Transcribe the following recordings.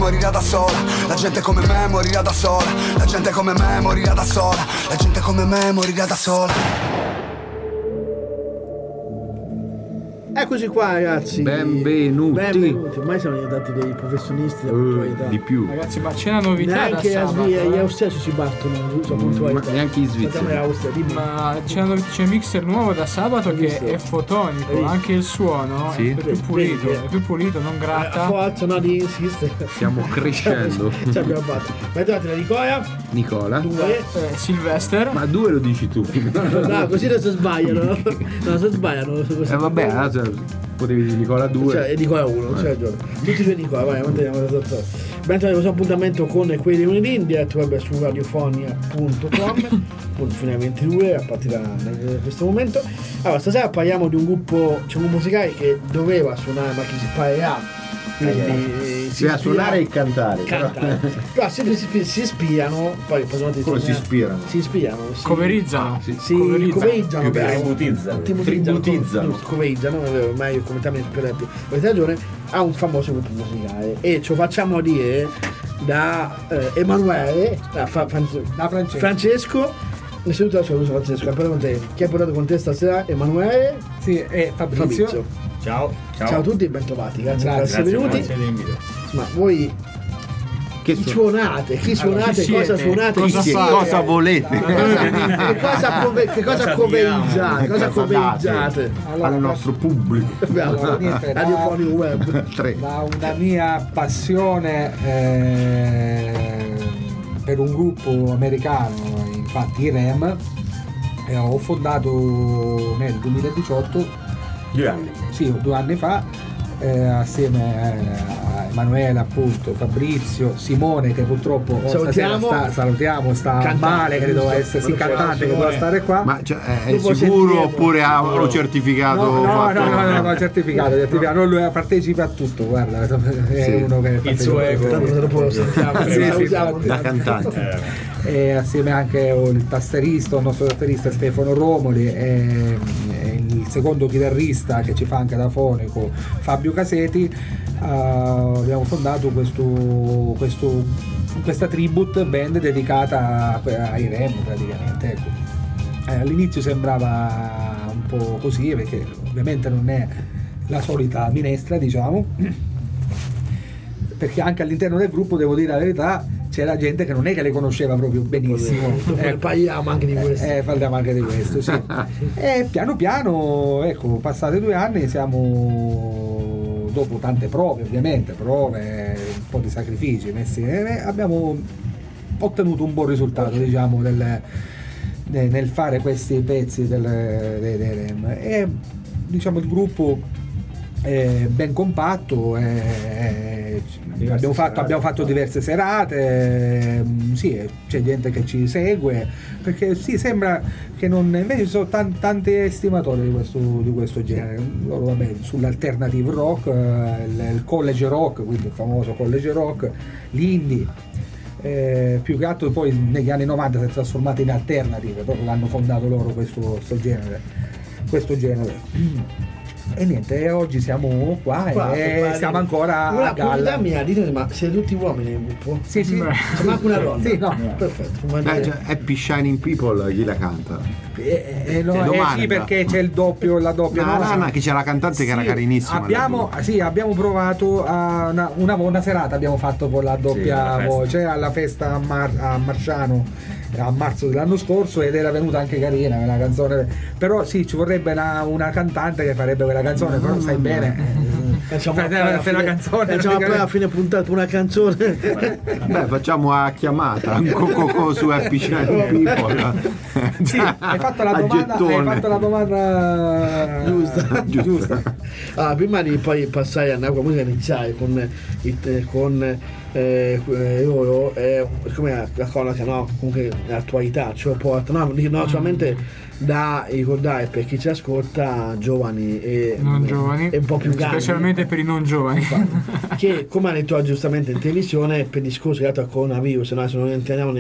morirà da sola. La gente come me morirà da sola. La gente come me morirà da sola. La gente come me morirà da sola. Eccoci qua ragazzi, benvenuti. Ormai siamo diventati dei professionisti della puntualità. Di più ragazzi, ma c'è una novità neanche da sabato, gli austriaci si battono sulla puntualità, neanche i svizzeri. ma c'è un mixer nuovo da sabato che è fotonico, anche il suono sì. è più pulito, non gratta. Forza, no, di insiste. Stiamo crescendo. Ce l'abbiamo fatto. Mettete la Nicola 2 Sylvester. Ma 2 lo dici tu. no, così non si sbagliano. No, si sbagliano. Vabbè, allora, potevi dire Nicola 2 e Nicola 1, c'è ragione. Tutti due Nicola, vai, manteniamo l'esatto. Mentre questo appuntamento con quelli di lunedì in diretta su radiofonia.com fino alle 22 a partire da questo momento. Allora, stasera parliamo di un gruppo, c'è un musicale che doveva suonare ma che si parerà. Si va a suonare e cantare. Però sempre si ispirano, poi come si ispirano? Si ispirano, coverizzano. Si coverizzano, tributizzano. Coverizzano, è vero, meglio come termine per avete ragione, a un famoso gruppo musicale e ce lo facciamo dire da Emanuele, da Francesco. Innanzitutto la saluto Francesco, chi ha portato con te stasera? Emanuele? Sì, e Fabrizio. Ciao a tutti e bentrovati, grazie per essere venuti. Grazie dell'invito. Ma voi chi suonate, cosa suonate, cosa volete, che cosa coverizzate al nostro pubblico. Radiofonico web. Da una mia passione per un gruppo americano, infatti i REM, ho fondato nel 2018 2 anni fa, assieme a Emanuele, appunto, Fabrizio, Simone, che purtroppo salutiamo, sta male, credo essere cantante, che doveva stare qua. Ma è sicuro oppure ha uno certificato? No, certificato, non lui partecipa a tutto, guarda, è uno che il suo ego da cantante. E assieme anche il nostro tastierista Stefano Romoli e il secondo chitarrista che ci fa anche da fonico Fabio Caseti. Abbiamo fondato questa tribute band dedicata ai REM praticamente, ecco. All'inizio sembrava un po' così perché ovviamente non è la solita minestra, diciamo, perché anche all'interno del gruppo, devo dire la verità, c'era gente che non è che le conosceva proprio benissimo. Parliamo anche di questo. Parliamo anche di questo, sì. E piano piano, ecco, passati 2 anni, siamo, dopo tante prove, ovviamente, un po' di sacrifici messi, abbiamo ottenuto un buon risultato, diciamo, nel fare questi pezzi dei REM. E diciamo il gruppo è ben compatto, abbiamo fatto diverse serate, sì, c'è gente che ci segue, perché sì, sembra che non, invece ci sono tanti estimatori di questo genere. Loro, vabbè, sull'alternative rock, il college rock, quindi il famoso college rock, l'indie, più che altro poi negli anni 90 si è trasformato in alternative, proprio l'hanno fondato loro questo genere. E niente, oggi siamo qua e stiamo ancora a galla. Mia, dite, ma siete tutti uomini nel gruppo? Sì. C'è manco una donna? Sì, no. Perfetto. Happy Shining People, chi la canta? Sì, perché c'è la doppia. No, che c'è la cantante che era carinissima. Abbiamo provato una serata, abbiamo fatto con la doppia voce alla festa a Marciano a marzo dell'anno scorso, ed era venuta anche carina quella canzone, però sì, ci vorrebbe una cantante che farebbe quella canzone, però sai bene, facciamo a fine puntata una canzone. Beh, facciamo a chiamata su Happy Shining People. Sì, hai fatto la domanda giusta. Allora, prima di poi passare a Napoli, musica, iniziare con loro, come la cronaca, no? Comunque l'attualità ci porta, solamente da ricordare per chi ci ascolta, giovani e non giovani, e un po' più grandi, specialmente per i non giovani, che, come ha detto giustamente in televisione, per discorso legato al coronavirus, se non entriamo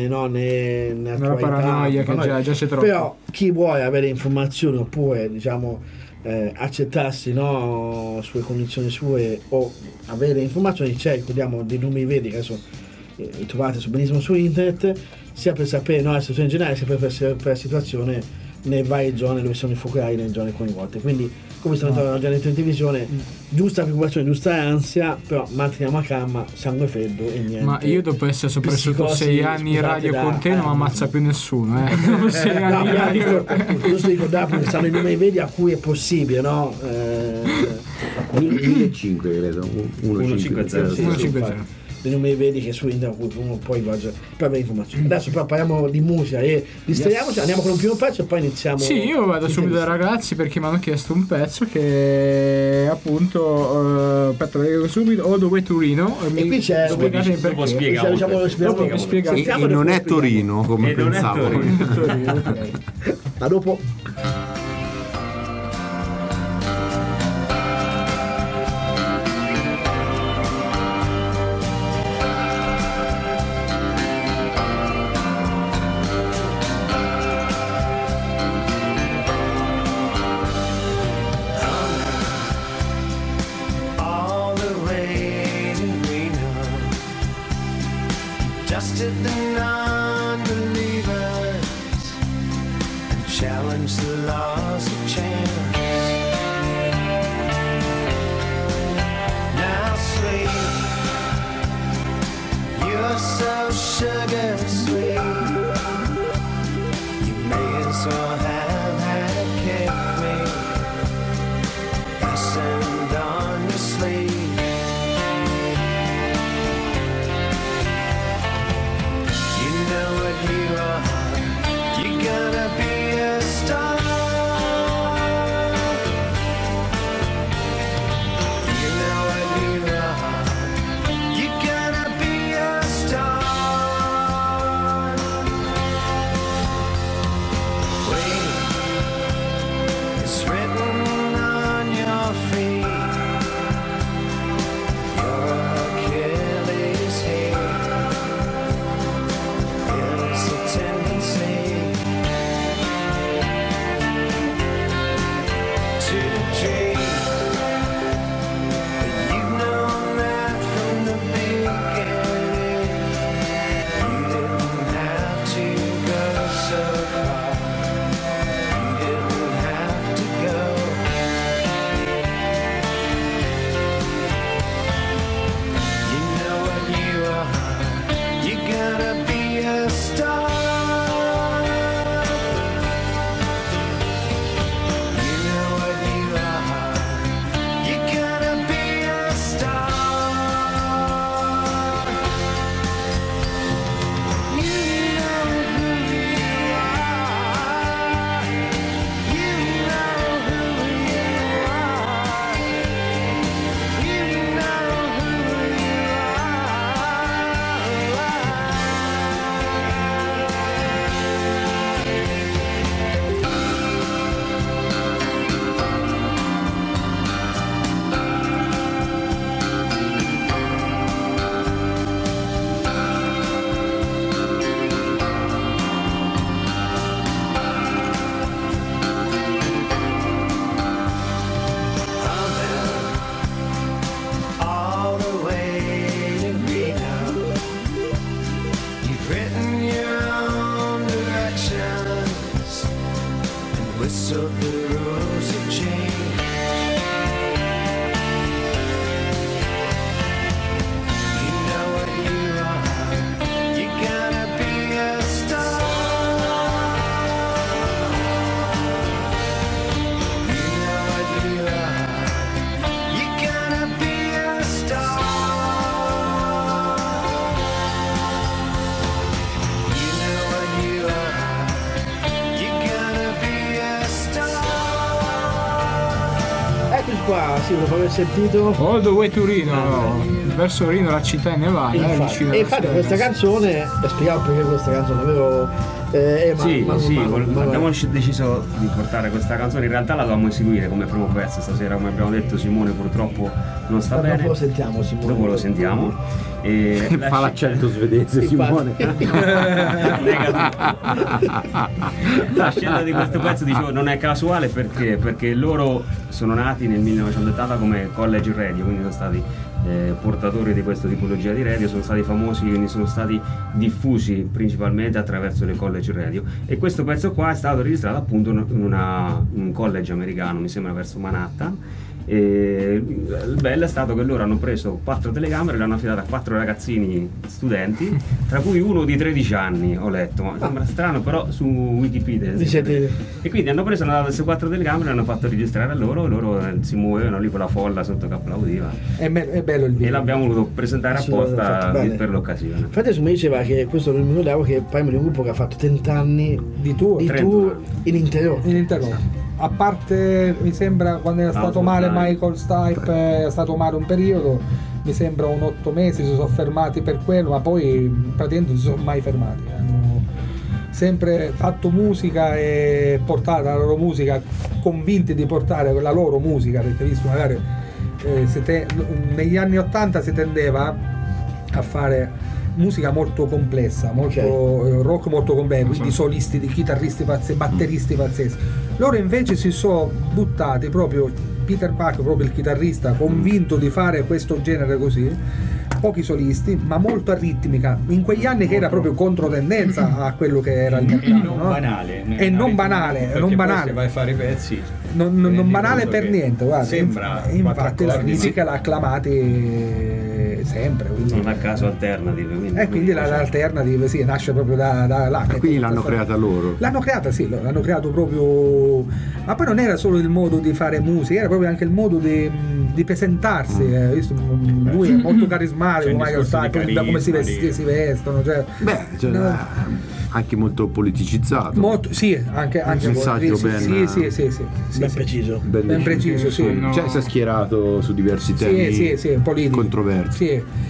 nella paranoia che già c'è troppo, però chi vuole avere informazioni oppure, diciamo, accettarsi, no, sulle condizioni sue o avere informazioni, c'è, ricordiamo, dei numeri veri che adesso trovate benissimo su internet, sia per sapere, no, la situazione in generale, sia per la situazione nelle varie zone dove sono i focolai, nelle zone coinvolte. Quindi, come stiamo già detto in televisione, giusta preoccupazione, giusta ansia, però manteniamo a calma, sangue freddo e niente. Ma io dopo essere sopravvissuto 6 anni in radio con te non mi ammazza più nessuno, Dopo 6 anni in radio. Giusto ricordare che stanno i numeri veri a cui è possibile, no? 1.500 credo, 1.500. 150. Dei numeri veri che su internet uno poi va per avere informazioni. Adesso però parliamo di musica e distraiamoci, andiamo con un primo pezzo e poi iniziamo. Sì, io vado subito dai ragazzi perché mi hanno chiesto un pezzo che appunto aspetta, vedo subito, All the Way to Reno, e qui c'è dopo spieghiamo. E non è Torino come pensavo. A dopo. Qua, sì, dopo aver sentito All the Way to Reno, verso Reno, la città in Nevada. Infatti questa canzone, spiegavo perché questa canzone avevo Abbiamo deciso di portare questa canzone, in realtà la dovevamo eseguire come primo pezzo stasera, come abbiamo detto. Simone purtroppo non sta bene. Dopo lo sentiamo, Simone. Dopo lo sentiamo. E fa l'accento svedese, Simone. La scelta di questo pezzo, dicevo, non è casuale perché loro sono nati nel 1980 come college radio, quindi sono stati portatori di questa tipologia di radio, sono stati famosi, quindi sono stati diffusi principalmente attraverso le college radio, e questo pezzo qua è stato registrato appunto in un college americano, mi sembra verso Manhattan. E il bello è stato che loro hanno preso 4 telecamere e le hanno affidate a 4 ragazzini studenti, tra cui uno di 13 anni, ho letto, ma sembra strano, però su Wikipedia e quindi hanno preso, hanno dato queste 4 telecamere e hanno fatto registrare a loro si muovevano lì con la folla sotto che applaudiva. È bello il video, e l'abbiamo voluto presentare apposta per l'occasione. Infatti mi diceva che questo non mi ricordavo, che parliamo di un gruppo che ha fatto 30 anni di tour ininterrotti. A parte, mi sembra, quando era stato male Michael Stipe, è stato male un periodo, mi sembra un 8 mesi, si sono fermati per quello, ma poi praticamente non si sono mai fermati. Hanno sempre fatto musica e portato la loro musica, convinti di portare la loro musica, perché visto magari negli anni 80 si tendeva a fare musica molto complessa, rock molto complesso, quindi solisti, di chitarristi pazzeschi, batteristi pazzeschi. Loro invece si sono buttati, proprio Peter Buck, proprio il chitarrista, convinto di fare questo genere così, pochi solisti, ma molto ritmica, in quegli anni che era proprio controtendenza a quello che era il mercato, non banale, se vai a fare i pezzi non banale per niente, guarda. Sembra, infatti la critica l'ha acclamati sempre, quindi non a caso Alternative, quindi l'Alternative nasce proprio da là. Quindi l'hanno creata loro. L'hanno creato proprio, ma poi non era solo il modo di fare musica, era proprio anche il modo di presentarsi. Lui è molto carismatico, da come si vestono, anche molto politicizzato. Anche un messaggio ben preciso. Ben preciso, sì. Cioè si è schierato su diversi temi politici, controversi.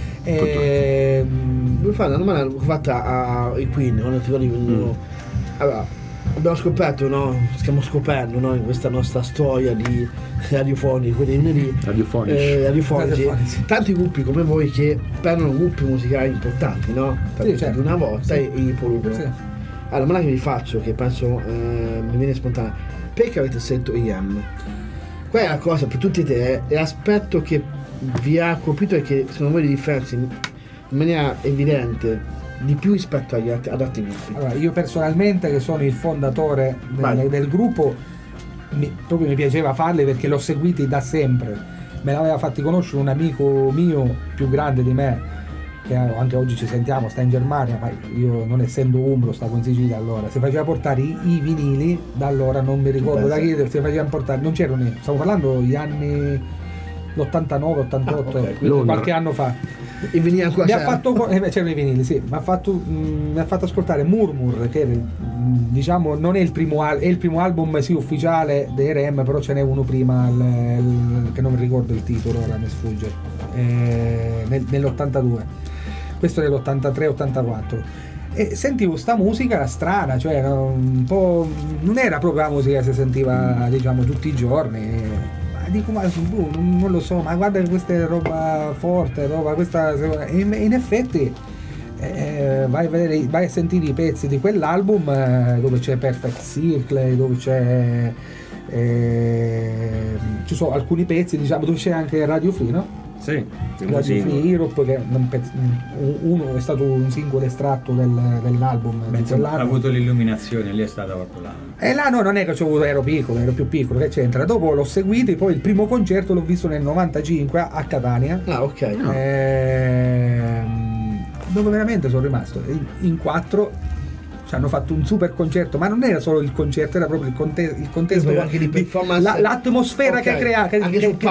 Voglio fare una domanda fatta ai Queen, quando ti ricordi, allora, abbiamo scoperto, stiamo scoprendo in questa nostra storia di radiofonici, quelli radiofonici, tanti gruppi come voi che prendono gruppi musicali importanti, certo. Una volta e riproducono. Sì. Allora, la domanda che vi faccio, che penso mi viene spontanea: perché avete scelto IM? Qual è la cosa per tutti te, è l'aspetto che vi ha colpito e che secondo voi li differenzia in maniera evidente di più rispetto ad altri gruppi? Allora, io personalmente, che sono il fondatore del gruppo, proprio mi piaceva farli perché l'ho seguiti da sempre. Me l'aveva fatti conoscere un amico mio più grande di me, che anche oggi ci sentiamo, sta in Germania, ma io, non essendo umbro, stavo in Sicilia, allora si faceva portare i vinili, da allora non mi ricordo da chi si faceva portare, non c'erano, stavo parlando gli anni l'89, 88, quindi qualche anno fa. I vinili ancora c'erano i vinili, sì. Mi ha fatto ascoltare Murmur, che era, diciamo, non è il primo album ufficiale dei REM, però ce n'è uno prima, che non mi ricordo il titolo, ora mi sfugge, nell'82. Questo è nell'83-84. E sentivo sta musica strana, cioè un po', non era proprio la musica che si sentiva, diciamo, tutti i giorni. Dico, ma non lo so, ma guarda che questa è roba forte, questa, in effetti vai a sentire i pezzi di quell'album, dove c'è Perfect Circle, dove ci sono alcuni pezzi, diciamo, dove c'è anche Radio Free, no? Sì, Radio Free Europe, che uno è stato un singolo estratto dell'album. Ha avuto l'illuminazione, lì è stata proprio là. E là non è che ero piccolo, ero più piccolo, che c'entra. Dopo l'ho seguito, poi il primo concerto l'ho visto nel 95 a Catania. Ok. Dove veramente sono rimasto in 4. Hanno fatto un super concerto, ma non era solo il concerto, era proprio il contesto, anche di performance, l'atmosfera che crea, che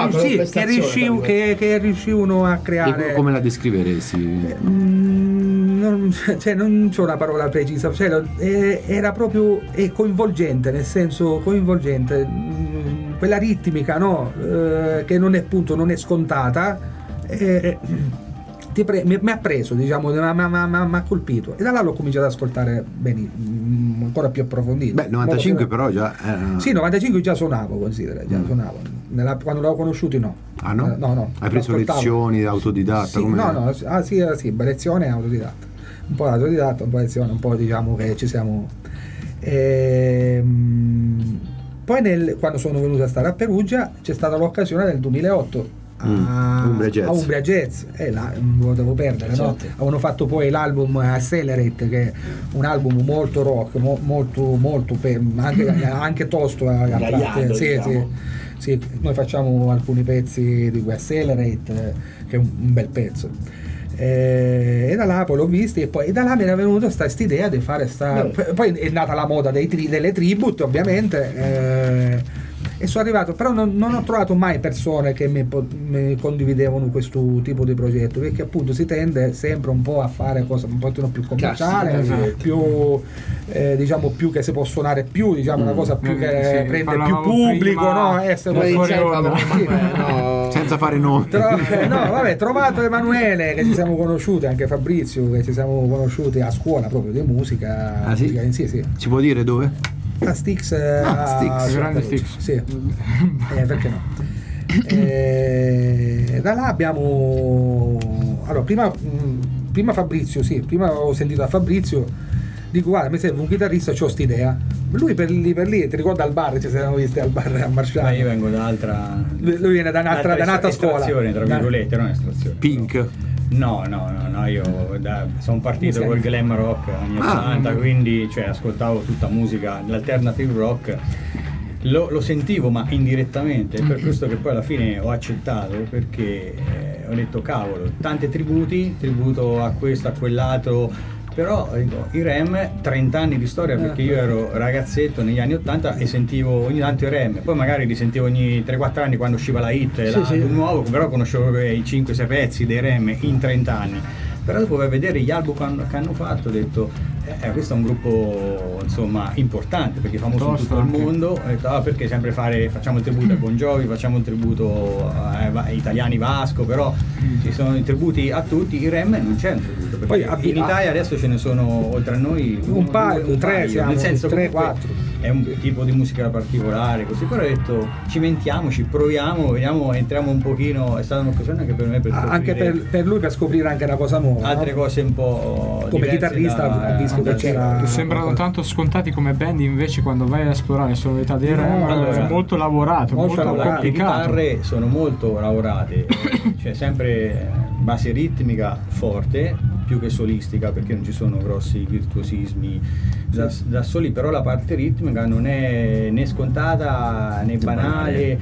riuscivano a creare. E come la descriveresti? Non c'è una parola precisa, era proprio coinvolgente, nel senso coinvolgente, quella ritmica, no? Che non è, appunto, non è scontata. mi ha preso, diciamo, mi ha colpito, e da là l'ho cominciato ad ascoltare ancora più approfondito. Beh, 95 però già sì, 95 già suonavo, considera, suonavo. Quando l'avevo conosciuti no. Ah no? No. Hai preso lezioni autodidatta? Sì, no, sì, lezione autodidatta. Un po' autodidatta, un po' lezione, un po' diciamo che ci siamo. Poi quando sono venuto a stare a Perugia c'è stata l'occasione del 2008 a Umbria Jazz, e là non lo devo perdere, no? Avevano fatto poi l'album Accelerate, che è un album molto rock, molto anche tosto a tratti. Sì, noi facciamo alcuni pezzi di Accelerate, che è un bel pezzo. E da là poi l'ho visti, e poi da là mi era venuta questa idea di fare poi è nata la moda delle tribute, ovviamente, e sono arrivato, però non ho trovato mai persone che mi condividevano questo tipo di progetto, perché appunto si tende sempre un po' a fare cose un po' più commerciali, più diciamo più che si può suonare più, diciamo una cosa più che prende più pubblico, senza fare nomi. Trovato Emanuele, che ci siamo conosciuti, anche Fabrizio, che ci siamo conosciuti a scuola proprio di musica. Sì? Sì. Si può dire dove? A Styx, grande Styx. Sì. Perché no? Da là abbiamo, allora prima Fabrizio, prima ho sentito a Fabrizio, dico guarda, mi serve un chitarrista, c'ho st'idea. Lui per lì, ti ricorda al bar, ci siamo visti al bar a Marsciano. Io vengo da un'altra. Lui viene da un'altra scuola. Tra virgolette, non estrazione. Pink. No, io sono partito col glam rock anni 80, quindi ascoltavo tutta musica, l'alternative rock, lo sentivo ma indirettamente, è per questo che poi alla fine ho accettato, perché ho detto cavolo, tante tributo a questo, a quell'altro. Però i Rem, 30 anni di storia, perché io ero ragazzetto negli anni 80 e sentivo ogni tanto i Rem, poi magari li sentivo ogni 3-4 anni quando usciva la hit, l'album nuovo, però conoscevo i 5-6 pezzi dei Rem in 30 anni. Però dopo vedere gli album che hanno fatto, ho detto questo è un gruppo insomma importante, perché è famoso in tutto il mondo. Ho detto perché sempre facciamo il tributo a Bon Jovi, facciamo il tributo ai italiani Vasco, però ci sono i tributi a tutti. I Rem non c'è un tributo, perché poi in Italia adesso ce ne sono oltre a noi un paio, nel senso 3-4. È un tipo di musica particolare, così. Però ho detto cimentiamoci, proviamo, vediamo, entriamo un pochino. È stata un'occasione anche per me per anche per lui, per scoprire anche una cosa nuova, altre cose un po' come chitarrista, ha visto che c'era. Sembrano tanto scontati come band, invece quando vai ad esplorare le sonorità dei Rem è molto lavorato, molto complicato. Le chitarre sono molto lavorate, c'è sempre base ritmica forte, più che solistica, perché non ci sono grossi virtuosismi da soli, però la parte ritmica non è né scontata né banale,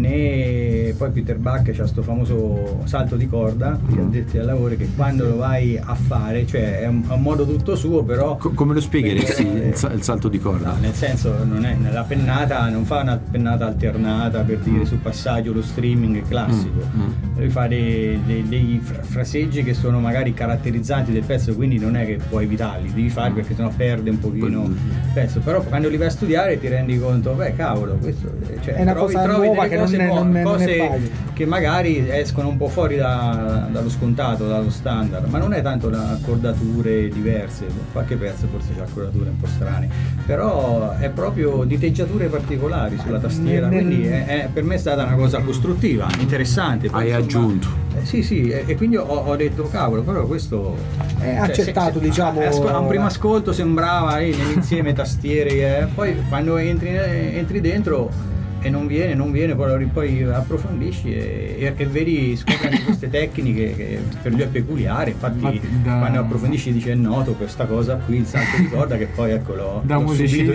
né poi Peter Buck c'ha sto famoso salto di corda, gli addetti al lavoro, che quando lo vai a fare, è un modo tutto suo, però come lo spiegheresti il salto di corda? No, nel senso, non è la pennata, non fa una pennata alternata per dire sul passaggio, lo streaming classico, lui fa dei fraseggi che sono magari caratterizzanti del pezzo, quindi non è che puoi evitarli, devi farli perché sennò perde un pochino il pezzo. Però quando li vai a studiare ti rendi conto, cavolo, questo è una cosa nuova, che non è facile, che magari escono un po' fuori dallo scontato, dallo standard, ma non è tanto da accordature diverse, qualche pezzo forse c'ha accordature un po' strane, però è proprio diteggiature particolari sulla tastiera, quindi per me è stata una cosa costruttiva, interessante. Hai aggiunto. Sì, e quindi ho detto cavolo, però questo è accettato, diciamo. A un primo ascolto sembrava nell'insieme tastiere, poi quando entri dentro e non viene, poi approfondisci e vedi, scopri anche queste tecniche che per lui è peculiare. Infatti quando approfondisci dice è noto questa cosa qui, il salto di corda, che poi eccolo da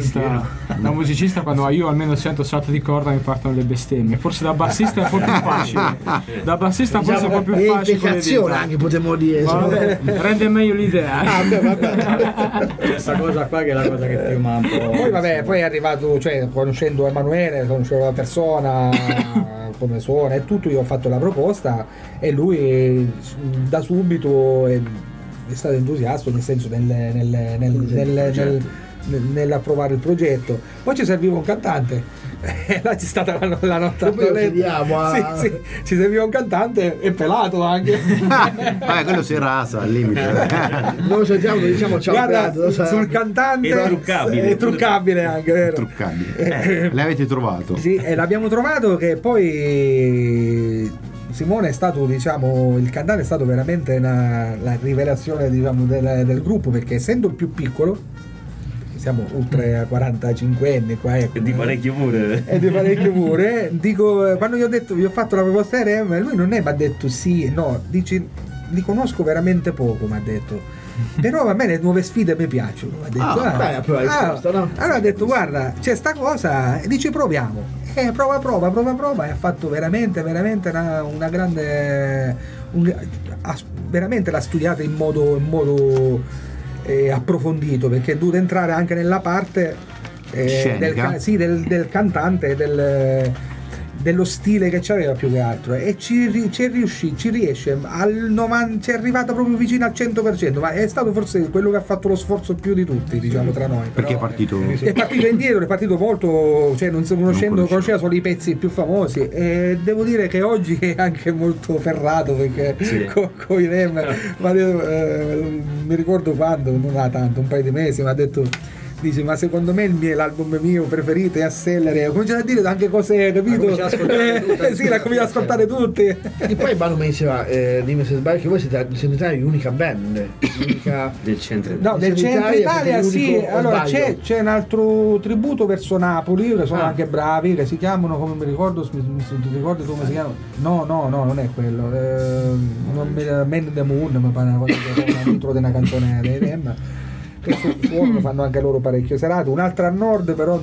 musicista quando io almeno sento salto di corda mi partono le bestemmie. Forse da bassista è un po' più facile, forse è un po' più facile, anche potremmo dire, rende meglio l'idea. Questa cosa qua che è la cosa che più mi ha un po'. Poi è arrivato, conoscendo Emanuele, conoscevo la persona, come suona e tutto, io ho fatto la proposta e lui da subito è stato entusiasta, nel senso nell'approvare il progetto. Poi ci serviva un cantante. Là c'è stata la notte sì, ci serviva un cantante e pelato anche. Quello si rasa al limite. Non lo sentiamo, diciamo ciao. Guarda, sul cantante è truccabile anche, vero? Truccabile. L'avete trovato? Sì, e l'abbiamo trovato, che poi Simone è stato, diciamo, il cantante è stato veramente la rivelazione, diciamo, del gruppo, perché essendo il più piccolo, siamo oltre 45 anni qua, ecco, e di parecchio pure. Dico, quando gli ho fatto la proposta RM, lui non mi ha detto sì, no, dici, li conosco veramente poco, mi ha detto, però a me le nuove sfide mi piacciono, mi ha detto. Allora ha detto, guarda, c'è sta cosa, dici proviamo, prova, e ha fatto veramente una grande, veramente l'ha studiata in modo approfondito, perché è dovuto entrare anche nella parte del cantante, dello stile che c'aveva, più che altro, e ci riesce ci è arrivata proprio vicino al 100%, ma è stato forse quello che ha fatto lo sforzo più di tutti, diciamo, tra noi. Perché è partito indietro, è partito molto, cioè non conosceva solo i pezzi più famosi, e devo dire che oggi è anche molto ferrato, perché con i Rem mi ricordo quando, non ha tanto, un paio di mesi, mi ha detto, dice, ma secondo me l'album mio preferito è Accelerate, ho cominciato a dire anche cose, capito? L'ha cominciato ad ascoltare tutti. E poi Manu mi diceva, dimmi se sbaglio, che voi siete l'unica band del centro del centro Italia, sì. Allora c'è un altro tributo verso Napoli, che sono anche bravi, che si chiamano, come mi ricordo, ti ricordi come si chiama? No, non è quello, Man the Moon, mi pare una cosa che è un titolo di una canzone dei Rem. Fanno anche loro parecchio serate, un'altra a nord, però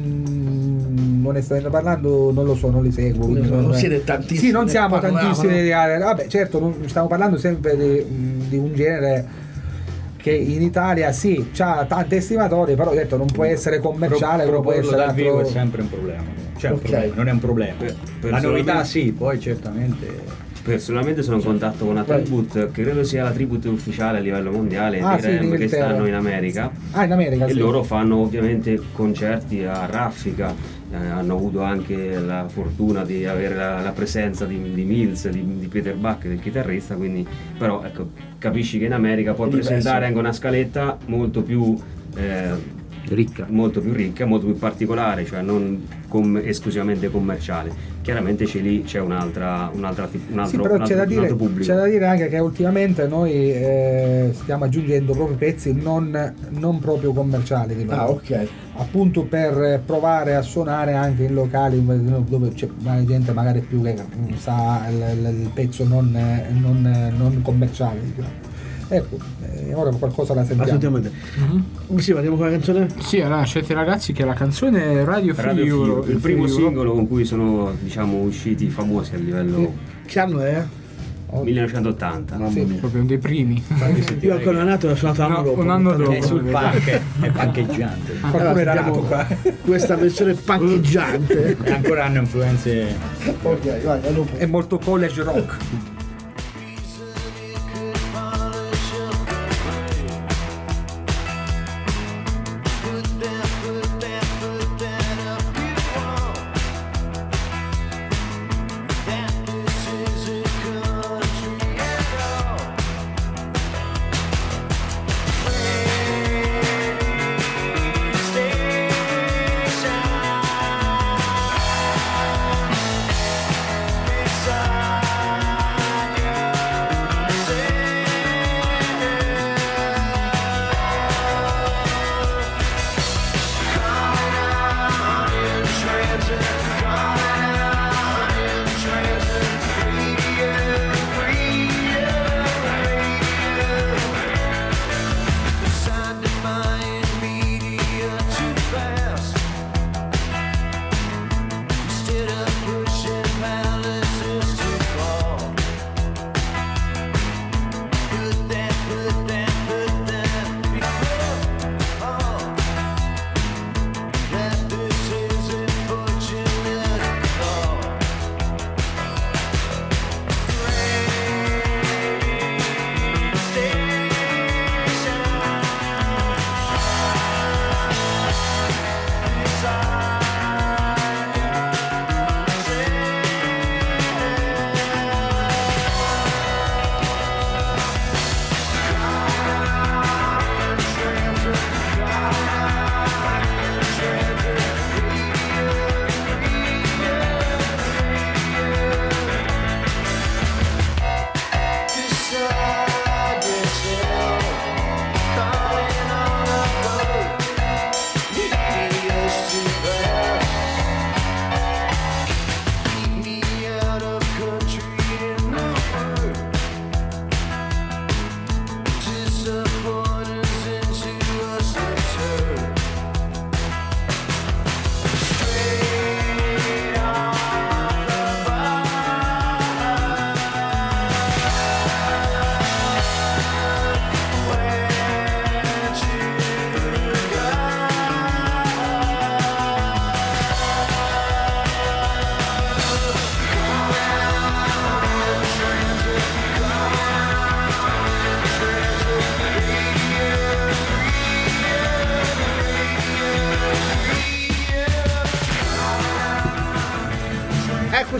onestamente parlando non lo so, non li seguo, non siete tantissimi. Sì, non siamo tantissimi, vabbè, certo, stiamo parlando sempre di un genere che in Italia sì, c'ha tanti estimatori, però detto non può essere commerciale, però può essere dal vivo è sempre un problema, non è un problema. La novità sì, poi certamente. Personalmente sono in contatto con una tribute, che credo sia la tribute ufficiale a livello mondiale di Rem, che stanno in America. In America, e loro fanno ovviamente concerti a raffica, hanno avuto anche la fortuna di avere la presenza di Mills, di Peter Buck, del chitarrista, quindi però ecco, capisci che in America puoi presentare anche una scaletta molto più ricca, molto più particolare, cioè non esclusivamente commerciale. Chiaramente c'è un altro pubblico. C'è da dire anche che ultimamente noi stiamo aggiungendo proprio pezzi non proprio commerciali, appunto per provare a suonare anche in locali dove c'è gente magari più che sa il pezzo non commerciale, diciamo. Ecco, ora qualcosa la sentiamo. Assolutamente. Sì, andiamo con la canzone? Sì, allora scelte ragazzi che la canzone Radio Free Europe, il primo singolo con cui sono, diciamo, usciti famosi a livello. Che anno è? 1980. Proprio dei primi. Io ancora nato, l'ho suonato un anno dopo. È sul punk, è pancheggiante. Qualcuno era nato qua. Questa versione pancheggiante. E ancora hanno influenze. Ok, vai, è molto college rock.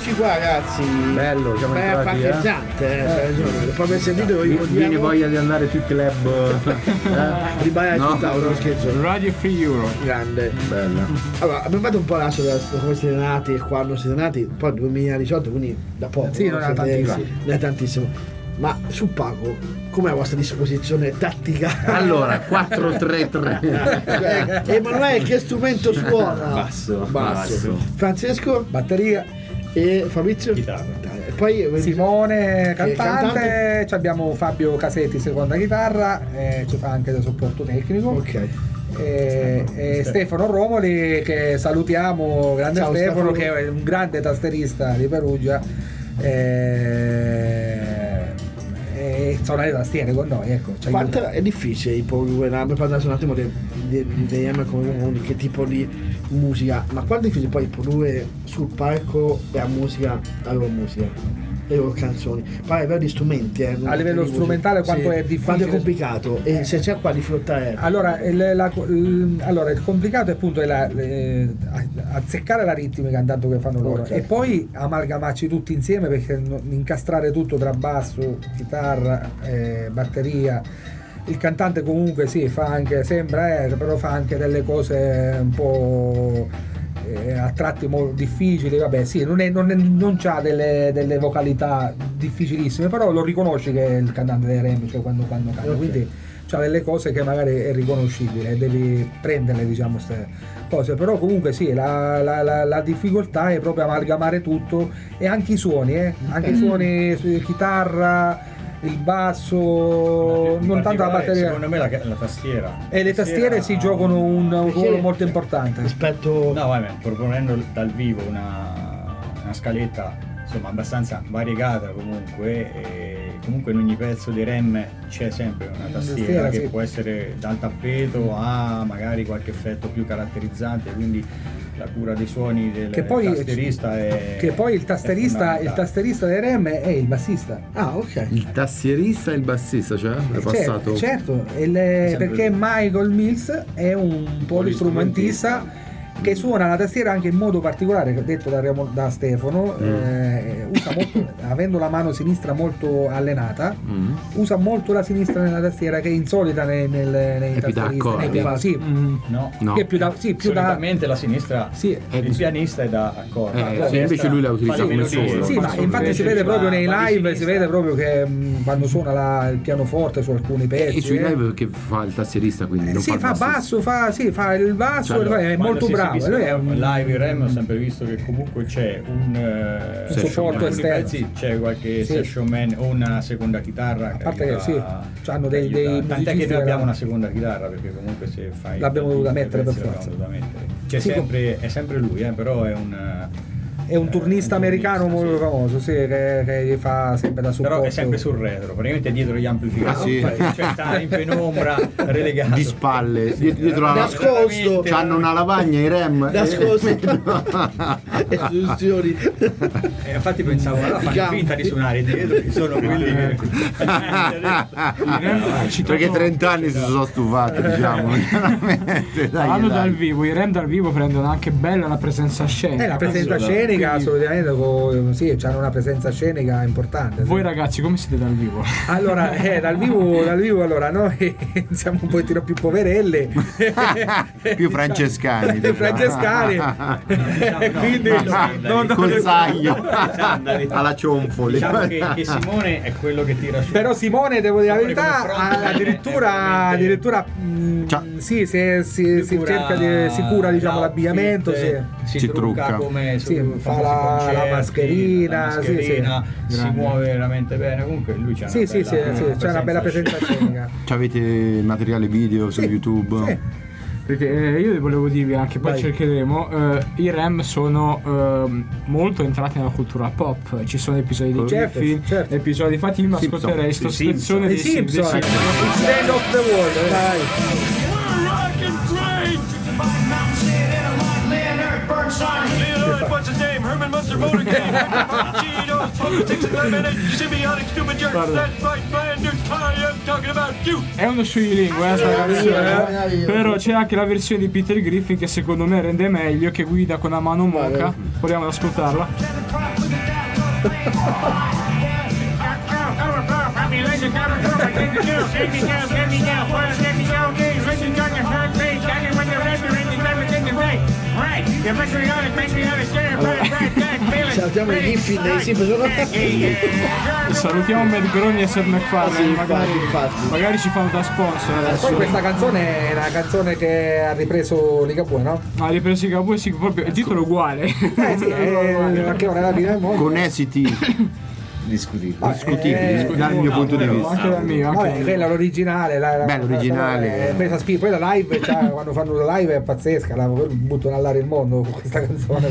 eccoci qua ragazzi. Bello, siamo Beh, entrati, parcheggiante, dopo aver sentito Vieni voglia di andare sui club. Ribare No. tutta uno scherzo. Radio Free Euro. Grande. Bella. Allora, abbiamo fatto un po' l'asso da come siete nati e quando siete nati, poi 2018, quindi da poco. Sì, non è Siete- tantissimo. sì, non è tantissimo. Ma sul palco, com'è la vostra disposizione tattica? Allora, 4-3-3. Cioè, Emanuele che strumento suona? Basso. Francesco Batteria. e Fabrizio? Chitarra. E poi Simone cantante, cantante. ci abbiamo Fabio Casetti seconda chitarra, ci fa anche da supporto tecnico. Ok. E Stefano Romoli che salutiamo, grande Ciao, Stefano, Stefano. che è un grande tasterista di Perugia e suona le tastiere con noi, ecco, ci Quanto aiuta. è difficile produrre, abbiamo parlato un attimo dei M come che tipo di musica, ma quanto è difficile poi produrre sul palco la musica, la loro musica, le loro canzoni, poi a livello di strumenti, A livello di musica. strumentale quanto è difficile? Quanto è complicato e se c'è qua di flottare. Allora, il complicato è appunto azzeccare la ritmica intanto che fanno loro, Ok. e poi amalgamarci tutti insieme, perché incastrare tutto tra basso, chitarra, batteria. Il cantante comunque sì, fa anche, sembra, però fa anche delle cose un po' a tratti molto difficili, vabbè sì, non c'ha delle vocalità difficilissime, però lo riconosci che è il cantante dei Rem, cioè quando canta, Ok. quindi c'ha delle cose che magari è riconoscibile e devi prenderle, diciamo, queste cose, però comunque sì, la difficoltà è proprio amalgamare tutto, e anche i suoni, anche i suoni, chitarra, il basso, In non tanto la particolare, batteria. secondo me la tastiera. E le tastiere si giocano un ruolo Perché- molto importante. Rispetto No, vabbè, proponendo dal vivo una scaletta insomma abbastanza variegata comunque, e comunque in ogni pezzo di Rem c'è sempre una tastiera tastiera, che sì. può essere dal tappeto a magari qualche effetto più caratterizzante, quindi la cura dei suoni del Che poi, tastierista è che poi il è tasterista fondamentale. dei Rem è il bassista. ah, ok. Il tassierista e il bassista, cioè? È passato. Certo, Sempre perché lui. Michael Mills è un polistrumentista che suona la tastiera anche in modo particolare, detto da Stefano, usa molto, avendo la mano sinistra molto allenata, usa molto la sinistra nella tastiera, che è insolita nei più da tastieristi, accordi. nei piani, sì, No, No. che è più da, più da, solitamente la sinistra sì, il pianista è da accordo, la sì, invece destra lui la utilizza fa le come melodie, solo. sì, fa ma solo infatti si vede invece proprio nei va di live, si sinistra. vede proprio che quando suona il pianoforte su alcuni pezzi, E sui live che fa il tastierista, quindi non sì, fa il fa bassista. basso, fa il basso, Cioè, allora, è Quando molto si bravo. esibiscono Lui è un live in Rem ho sempre visto che comunque c'è un supporto in alcuni esterno. pezzi c'è qualche Sì. session man o una seconda chitarra, A parte che sì, c'hanno dei tant'è che musicisti noi abbiamo che- una seconda chitarra, perché comunque se fai L'abbiamo dovuta tutti i mettere pezzi per l'abbiamo forza. dovuta mettere. C'è Sì, sempre, è sempre lui, però è un turnista americano turnista, molto sì. famoso, sì, che gli fa sempre da supporto. Però è sempre sul retro, praticamente dietro gli amplificatori, Ah, sì. cioè sta in penombra, relegato. Di spalle, dietro la Nascosto. c'hanno una lavagna i Rem. Nascosto. Istruzioni. E infatti pensavo, allora fanno Gambi. finta di suonare dietro, che sono quelli che... Perché 30 anni si sono stufati, diciamo. Chiaramente, Parlando dai. dal vivo, i Rem dal vivo prendono anche bella la presenza scenica. La presenza scenica, assolutamente, sì, hanno una presenza scenica importante. sì. Voi ragazzi come siete dal vivo? Allora, dal vivo, allora, noi siamo un pochettino più poverelli. Più francescani. Più francescani. Quindi Col saglio alla cionfoli. Diciamo che Simone è quello che tira su. Però Simone, devo dire la Simone verità, come frontman addirittura Ciao. sì, si cerca si cura, diciamo, l'abbigliamento, sì. si Si trucca trucca. come Sì, quando fa si la concerti, mascherina, la sì, mascherina, sì. si muove veramente bene, comunque lui c'ha Sì, c'è una bella presenza scenica. Avete materiale video su Sì, YouTube? sì. Perché io volevo dirvi anche, poi Vai. cercheremo, i Rem sono molto entrati nella cultura pop, ci sono episodi di Certo, Griffin, certo. episodi, infatti io mi Simpson. ascolterei sto I Simpson. spezzone I dei Simpson, dei Simpson. It's the end of the world, dai. Leonard, what's his name? Herman Munster Motorcade. Cheetos, politics, and lemonade. Symbiotic, stupid jerk. That's right, Flanders. I am talking about you. È uno scioglilingua sta canzone, però c'è anche la versione di Peter Griffin che secondo me rende meglio, che guida con una mano moca. Proviamo ad ascoltarla. Salutiamo i Griffin dei Salutiamo Matt Groening e Seth MacFarlane, magari ci fanno da sponsor adesso. Poi questa canzone è una canzone che ha ripreso Ligabue, no? Ha ripreso Ligabue, sì, proprio il titolo è uguale. Sì, anche ora la fine del mondo. Con esiti discutibili dal mio punto di vista. Anche dal mio. Vabbè, quella l'originale. L'originale. Questa poi la live, cioè, quando fanno la live è pazzesca, buttano all'aria il mondo con questa canzone.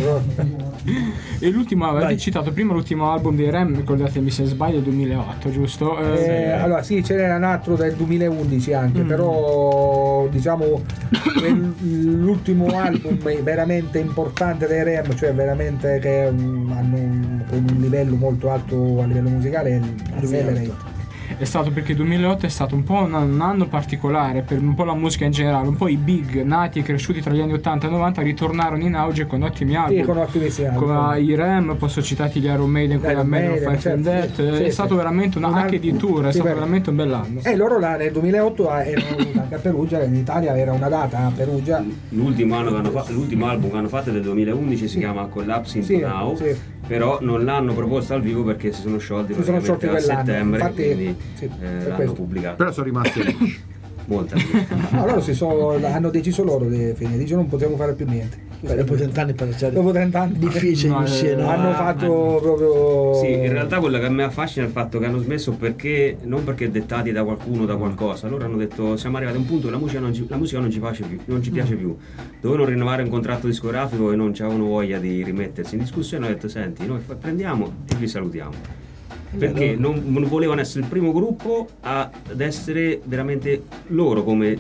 E l'ultimo, avete citato prima l'ultimo album dei Rem, ricordatemi se sbaglio, 2008, giusto? Allora sì, ce n'era un altro del 2011 anche, però diciamo l'ultimo album veramente importante dei Rem, cioè veramente che hanno un livello molto alto a livello musicale, Accelerate. È stato perché il 2008 è stato un po' un anno particolare per un po' la musica in generale, un po' i big nati e cresciuti tra gli anni 80 e 90 ritornarono in auge con ottimi album. Sì, con ottimissimi album. Come i Rem, posso citarti gli Iron Maiden con la Maiden of Fight and Death, è stato veramente anche di tour, è stato veramente un bell'anno. E loro là nel 2008 erano venuti anche a Perugia, in Italia era una data a Perugia. L'ultimo album che hanno fatto è del 2011, si chiama Collapse into Now. Però non l'hanno proposto al vivo perché si sono sciolti a settembre. Infatti, quindi l'hanno pubblicato. Però sono rimasti amici. Molta no, loro hanno deciso loro di finire, dice non possiamo fare più niente. Dopo 30 anni dopo 30 anni difficile hanno fatto proprio. Sì, in realtà quello che a me affascina è il fatto che hanno smesso perché non perché dettati da qualcuno, da qualcosa. Loro hanno detto siamo arrivati a un punto che la musica non ci piace più. Dovevano rinnovare un contratto discografico e non avevano voglia di rimettersi in discussione. Hanno detto senti, noi prendiamo e vi salutiamo. Perché non volevano essere il primo gruppo ad essere veramente loro come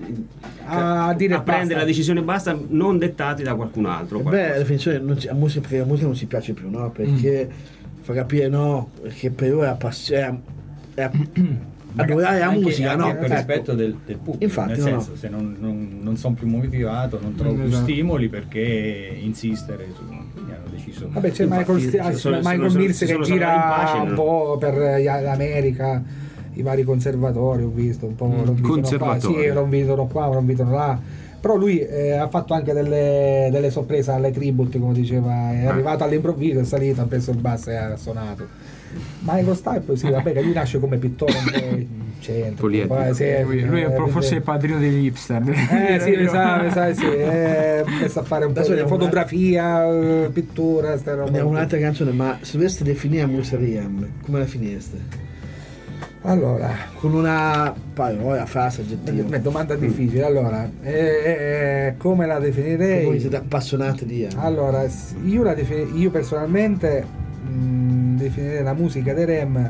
a prendere la decisione basta, non dettati da qualcun altro. Beh, alla fine la musica non si piace più, no? Perché fa capire no, perché per loro è adorare la musica, no? Per rispetto del pubblico, infatti, nel senso, se non sono più motivato, non trovo più stimoli, perché insistere su. Quindi hanno deciso. Vabbè, c'è Michael Mills che gira un po' per l'America, i vari conservatori, ho visto un po'. Lo invitano qua, lo invitano là. Però lui ha fatto anche delle sorprese alle tribute, come diceva, è arrivato all'improvviso, è salito, ha preso il basso e ha suonato. Michael Stipe, sì, vabbè, che lui nasce come pittore un po' in centro. Lui è forse il padrino degli hipster. Sì, mi sa, sì. È messo a fare un po' di fotografia, pittura. Andiamo un'altra canzone, ma se doveste definire la musica di Rem, come la finireste? Allora, con una parola, frase, aggettivo. Una domanda difficile. Allora, come la definirei? Voi siete appassionati di Rem. Allora, io personalmente definirei la musica dei Rem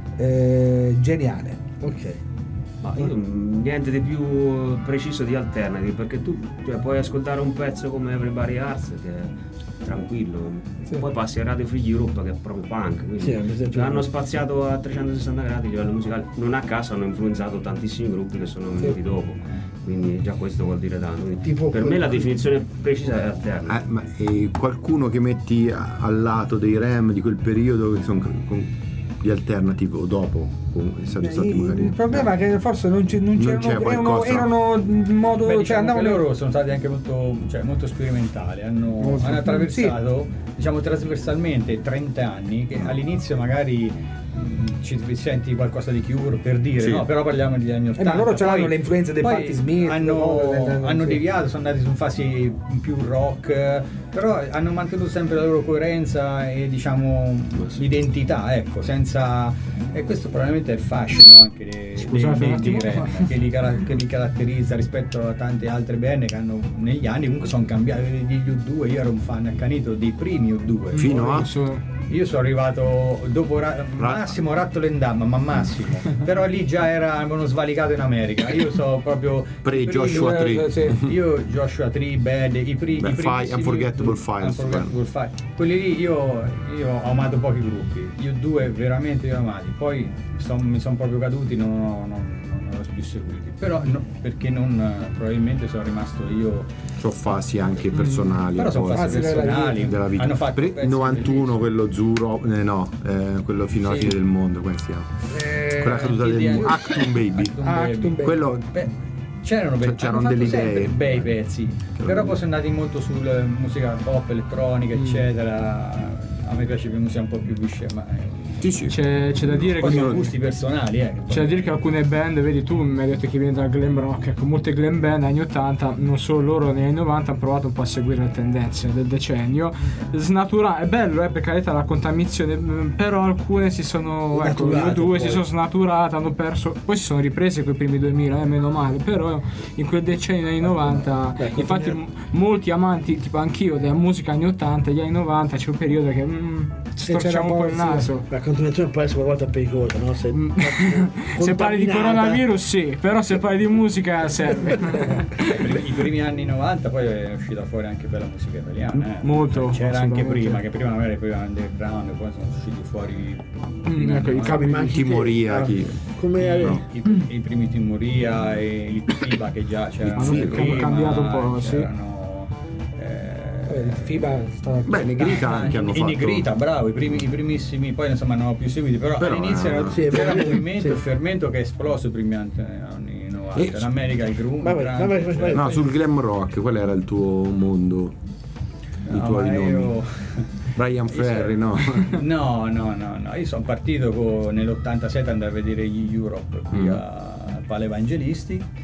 geniale. Ok. Ma io niente di più preciso di Alternative, perché tu puoi ascoltare un pezzo come Everybody Arts che è tranquillo, poi passi a Radio Free Europe che è proprio punk, quindi hanno spaziato a 360 gradi a livello musicale, non a caso hanno influenzato tantissimi gruppi che sono venuti dopo, quindi già questo vuol dire tanto. Per me la definizione precisa è Alternative. Ma qualcuno che metti al lato dei Rem di quel periodo che sono con gli Alternative o dopo magari. Il problema è che forse non c'erano, erano in modo, diciamo loro sono stati anche molto sperimentali, hanno attraversato trasversalmente 30 anni che all'inizio magari ci senti qualcosa di Cure per dire, no? Però parliamo degli anni 80. Ma loro c'hanno le influenze dei Patti Smith, hanno deviato, sono andati su fasi più rock, però hanno mantenuto sempre la loro coerenza e l'identità, ecco, senza, e questo probabilmente è il fascino anche dei Rem, che li caratterizza rispetto a tante altre band che hanno negli anni comunque sono cambiati. Degli U2, io ero un fan accanito dei primi U2 fino a io sono arrivato dopo massimo Rattle and Dam, ma massimo. Però lì già avevano svalicato in America. Io so proprio Joshua Tree. Io Joshua Tree, Bad, i primi Unforgettable Files. Quelli lì io ho amato pochi gruppi. Io due veramente li ho amati. Poi mi sono proprio caduti, non ho più seguiti, però no, perché non probabilmente sono rimasto io. Sono fasi anche personali. Però sono poi, fasi personali della vita. Hanno fatto pezzi 91 quello Zuro, quello fino alla fine del mondo, come si chiama? Quella caduta del Actum Baby. Actum Baby. Quello c'erano delle idee, bei pezzi, però poi sono andati molto sulla musica pop, elettronica, eccetera. A me piace più musica un po' più viscerale. Sì. C'è da dire poi che sono gusti personali, C'è da dire che alcune band, vedi tu mi hai detto che viene dal glam rock, ecco, molte glam band anni 80, non solo loro negli anni 90 hanno provato un po' a seguire le tendenze del decennio. È bello per carità la contaminazione, però alcune si sono si sono snaturate, hanno perso, poi si sono riprese quei primi 2000, meno male, però in quel decennio negli anni 90, infatti molti amanti, tipo anch'io, della musica anni 80 e gli anni 90 c'è un periodo che storciamo un po' il naso. La continuazione può essere una volta pericolosa, no? Se parli di coronavirus sì, però se parli di musica serve. I primi anni 90 poi è uscita fuori anche per la musica italiana. Molto. C'era anche prima, che prima magari prima underground, poi sono usciti fuori i capi Timoria, i primi Timoria e il FIBA che già c'erano hanno cambiato un po', sì. Il FIBA è stato Negrita anche hanno fatto. In Negrita, bravo, i primissimi, poi insomma non ho più seguiti, però all'inizio c'era un movimento, il fermento che è esploso i primi anni 90. In America il grunge. No, sul glam rock, qual era il tuo mondo? I tuoi nomi? Brian Ferry, no? No, io sono partito nell'87 andare a vedere gli Europe qui a Pala Evangelisti.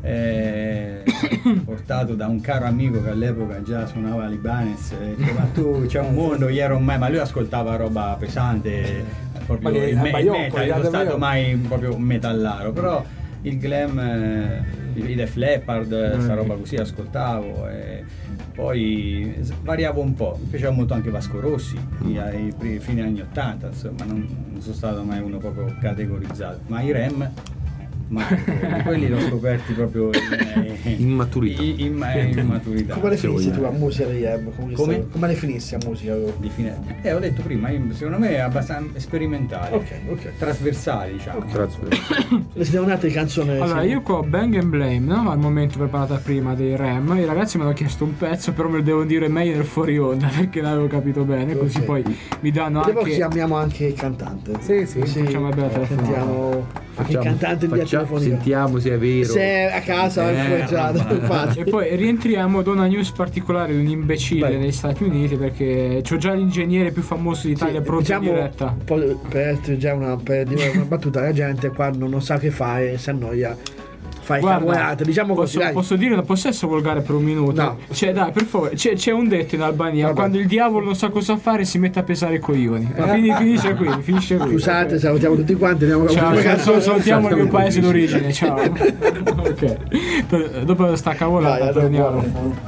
Portato da un caro amico che all'epoca già suonava l'Ibanez, ma tu c'è un mondo, gli ero mai, ma lui ascoltava roba pesante, proprio il metal, non è stato mai proprio un metallaro, però il glam, i Def Leppard, sta roba così ascoltavo, e poi variavo un po', mi piaceva molto anche Vasco Rossi, ai fine anni 80, insomma non sono stato mai uno proprio categorizzato, ma i Rem quelli l'ho scoperti proprio in maturità. Come definisci tu la musica degli Rem? Come definisci la musica? Ho detto prima, secondo me è abbastanza sperimentale, ok. Trasversale, diciamo. Le siete un'altra canzone? Allora io qua ho Bang and Blame, no? Al momento preparata prima dei Rem, i ragazzi mi hanno chiesto un pezzo, però me lo devo dire meglio nel fuori onda perché l'avevo capito bene, così poi mi danno anche. Devo chiamiamo anche il cantante. Sì. Facciamo una bella telefonata. Il cantante di sentiamo se è vero, se è a casa e poi rientriamo da una news particolare di un imbecille negli Stati Uniti, perché c'ho già l'ingegnere più famoso d'Italia pronto in diretta. Per dire una battuta, la gente quando non sa che fare si annoia, fai cavolate, diciamo così. Posso dire una possesso volgare per un minuto? No. Cioè dai, per favore, c'è un detto in Albania, quando il diavolo non sa cosa fare si mette a pesare i coglioni. Ma finisce qui. Scusate, salutiamo tutti quanti, ciao, salutiamo il mio paese d'origine, ciao. Ok. Dopo sta cavolata torniamo.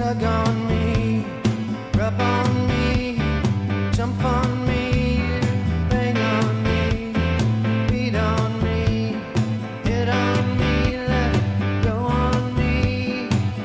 tug on me, rub on me, jump on me, bang on me, beat on me, hit on me, let it go on me.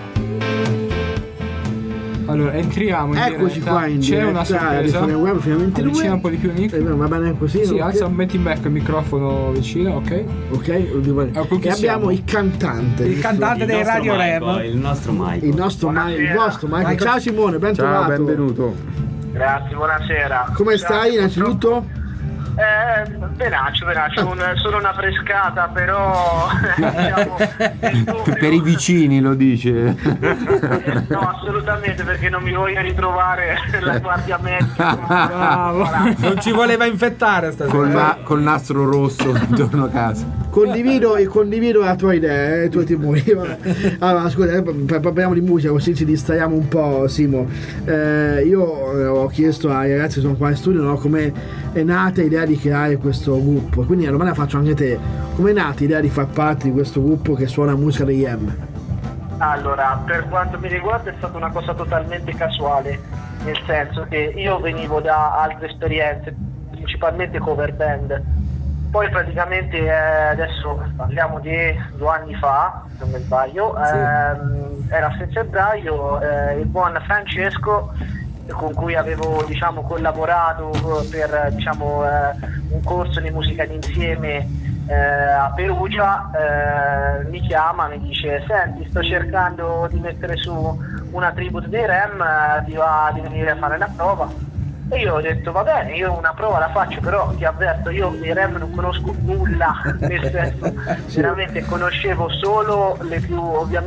Allora, entriamo in Eccoci diretta. qua in C'è diretta, una sorpresa. web finalmente Avvicina un po' di più Nick. Va bene così? Sì, ok? alza, metti in back il microfono vicino, ok? Ok, con chi e siamo? abbiamo il cantante. Il cantante dei Radio Rem. Il nostro Mike. Il vostro Michael. Ciao Simone, ben Ciao, trovato. benvenuto. Grazie, buonasera. Come stai innanzitutto? Benaccio, solo una frescata, però diciamo, Per i vicini lo dice. no, assolutamente, perché non mi voglio ritrovare la guardia medica. Bravo. Non ci voleva infettare stasera. Col nastro rosso intorno a casa. Condivido la tua idea, i tuoi timori. Allora, scusa, parliamo di musica così ci distraiamo un po', Simo. Io ho chiesto ai ragazzi che sono qua in studio, no, come è nata l'idea di creare questo gruppo. Quindi la domanda la faccio anche a te. Come è nata l'idea di far parte di questo gruppo che suona musica degli M? Allora, per quanto mi riguarda è stata una cosa totalmente casuale, nel senso che io venivo da altre esperienze, principalmente cover band. Poi praticamente adesso parliamo di 2 anni fa, se non mi sbaglio, era a febbraio, il buon Francesco, con cui avevo collaborato per un corso di musica d'insieme a Perugia, mi chiama, mi dice: senti, sto cercando di mettere su una tribute dei Rem, ti va di venire a fare una prova? E io ho detto: va bene, io una prova la faccio, però ti avverto, io dei Rem non conosco nulla, nel senso veramente conoscevo solo le più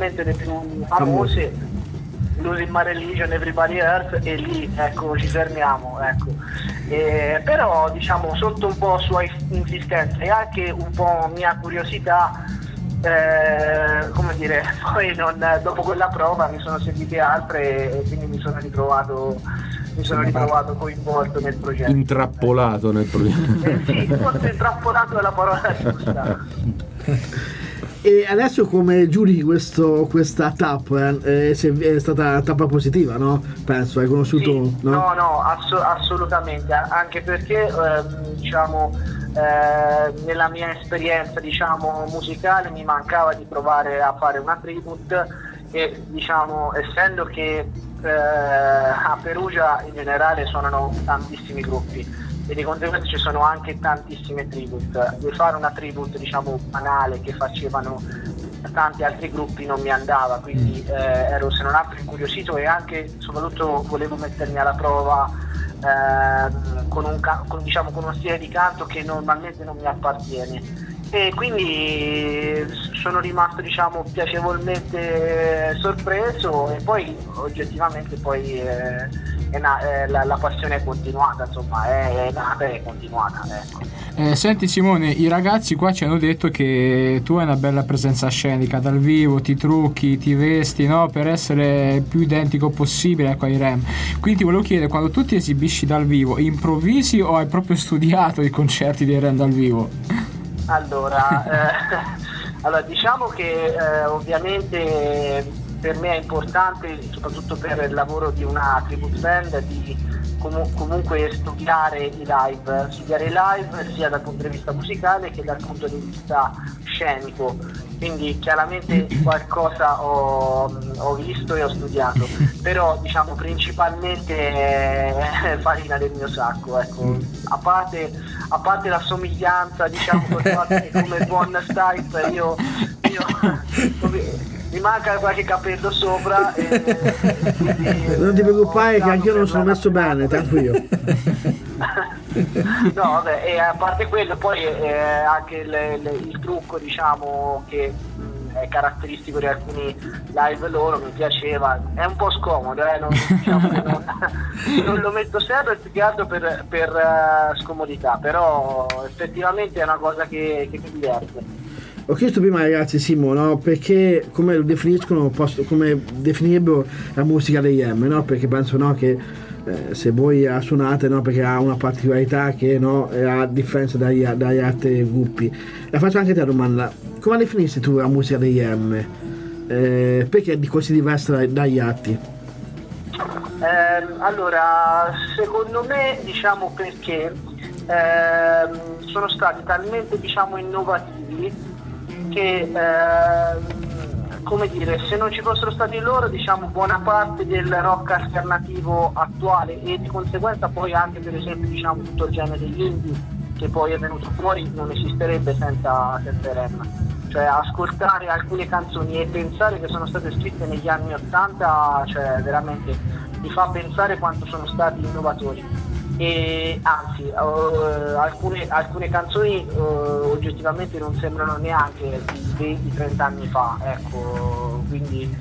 famose, Losing My Religion, Everybody Earth, e lì ecco ci fermiamo, ecco. Però diciamo sotto un po' sua insistenza e anche un po' mia curiosità, come dire, poi dopo quella prova mi sono seguite altre e quindi mi sono ritrovato coinvolto nel progetto. Intrappolato nel progetto. Sì, forse intrappolato è la parola giusta. E adesso come giudi questa tappa? È stata una tappa positiva, no? Penso, hai conosciuto... Sì, no, assolutamente, anche perché nella mia esperienza musicale mi mancava di provare a fare una tribute e essendo che a Perugia in generale suonano tantissimi gruppi e di conseguenza ci sono anche tantissime tribute, di fare una tribute banale che facevano tanti altri gruppi non mi andava, quindi ero se non altro incuriosito e anche soprattutto volevo mettermi alla prova con uno stile di canto che normalmente non mi appartiene, e quindi sono rimasto piacevolmente sorpreso, e poi oggettivamente poi la passione è continuata, insomma è nata e è continuata, ecco. Senti Simone, i ragazzi qua ci hanno detto che tu hai una bella presenza scenica dal vivo, ti trucchi, ti vesti, no, per essere il più identico possibile, ecco, ai Rem. Quindi ti volevo chiedere, quando tu ti esibisci dal vivo, improvvisi o hai proprio studiato i concerti dei Rem dal vivo? Allora, diciamo che ovviamente per me è importante, soprattutto per il lavoro di una tribute band, di comunque studiare i live sia dal punto di vista musicale che dal punto di vista scenico, quindi chiaramente qualcosa ho visto e ho studiato, però principalmente è farina del mio sacco, ecco. A parte la somiglianza con come buon Stipe, io mi manca qualche capello sopra e quindi, non ti preoccupare che anch'io non sono messo bene, tranquillo. No, vabbè, e a parte quello poi anche il trucco che è caratteristico di alcuni live loro, mi piaceva, è un po' scomodo, non lo metto sempre più che altro per scomodità, però effettivamente è una cosa che mi diverte. Ho chiesto prima ai ragazzi, Simo, no? Perché come lo definiscono, come definirebbero la musica degli M, no? Perché penso, no, che se voi la suonate, no, perché ha una particolarità che, no, è a differenza dagli altri gruppi. La faccio anche a te la domanda: come definisci tu la musica degli M? Perché è così diversa dagli altri? Allora, secondo me, diciamo, perché sono stati talmente, diciamo, innovativi che, come dire, se non ci fossero stati loro, diciamo, buona parte del rock alternativo attuale e di conseguenza poi anche, per esempio, diciamo, tutto il genere indie che poi è venuto fuori non esisterebbe senza Rem. Cioè, ascoltare alcune canzoni e pensare che sono state scritte negli anni '80, cioè veramente mi fa pensare quanto sono stati innovatori. E anzi, alcune canzoni oggettivamente non sembrano neanche di 20-30 anni fa, ecco, quindi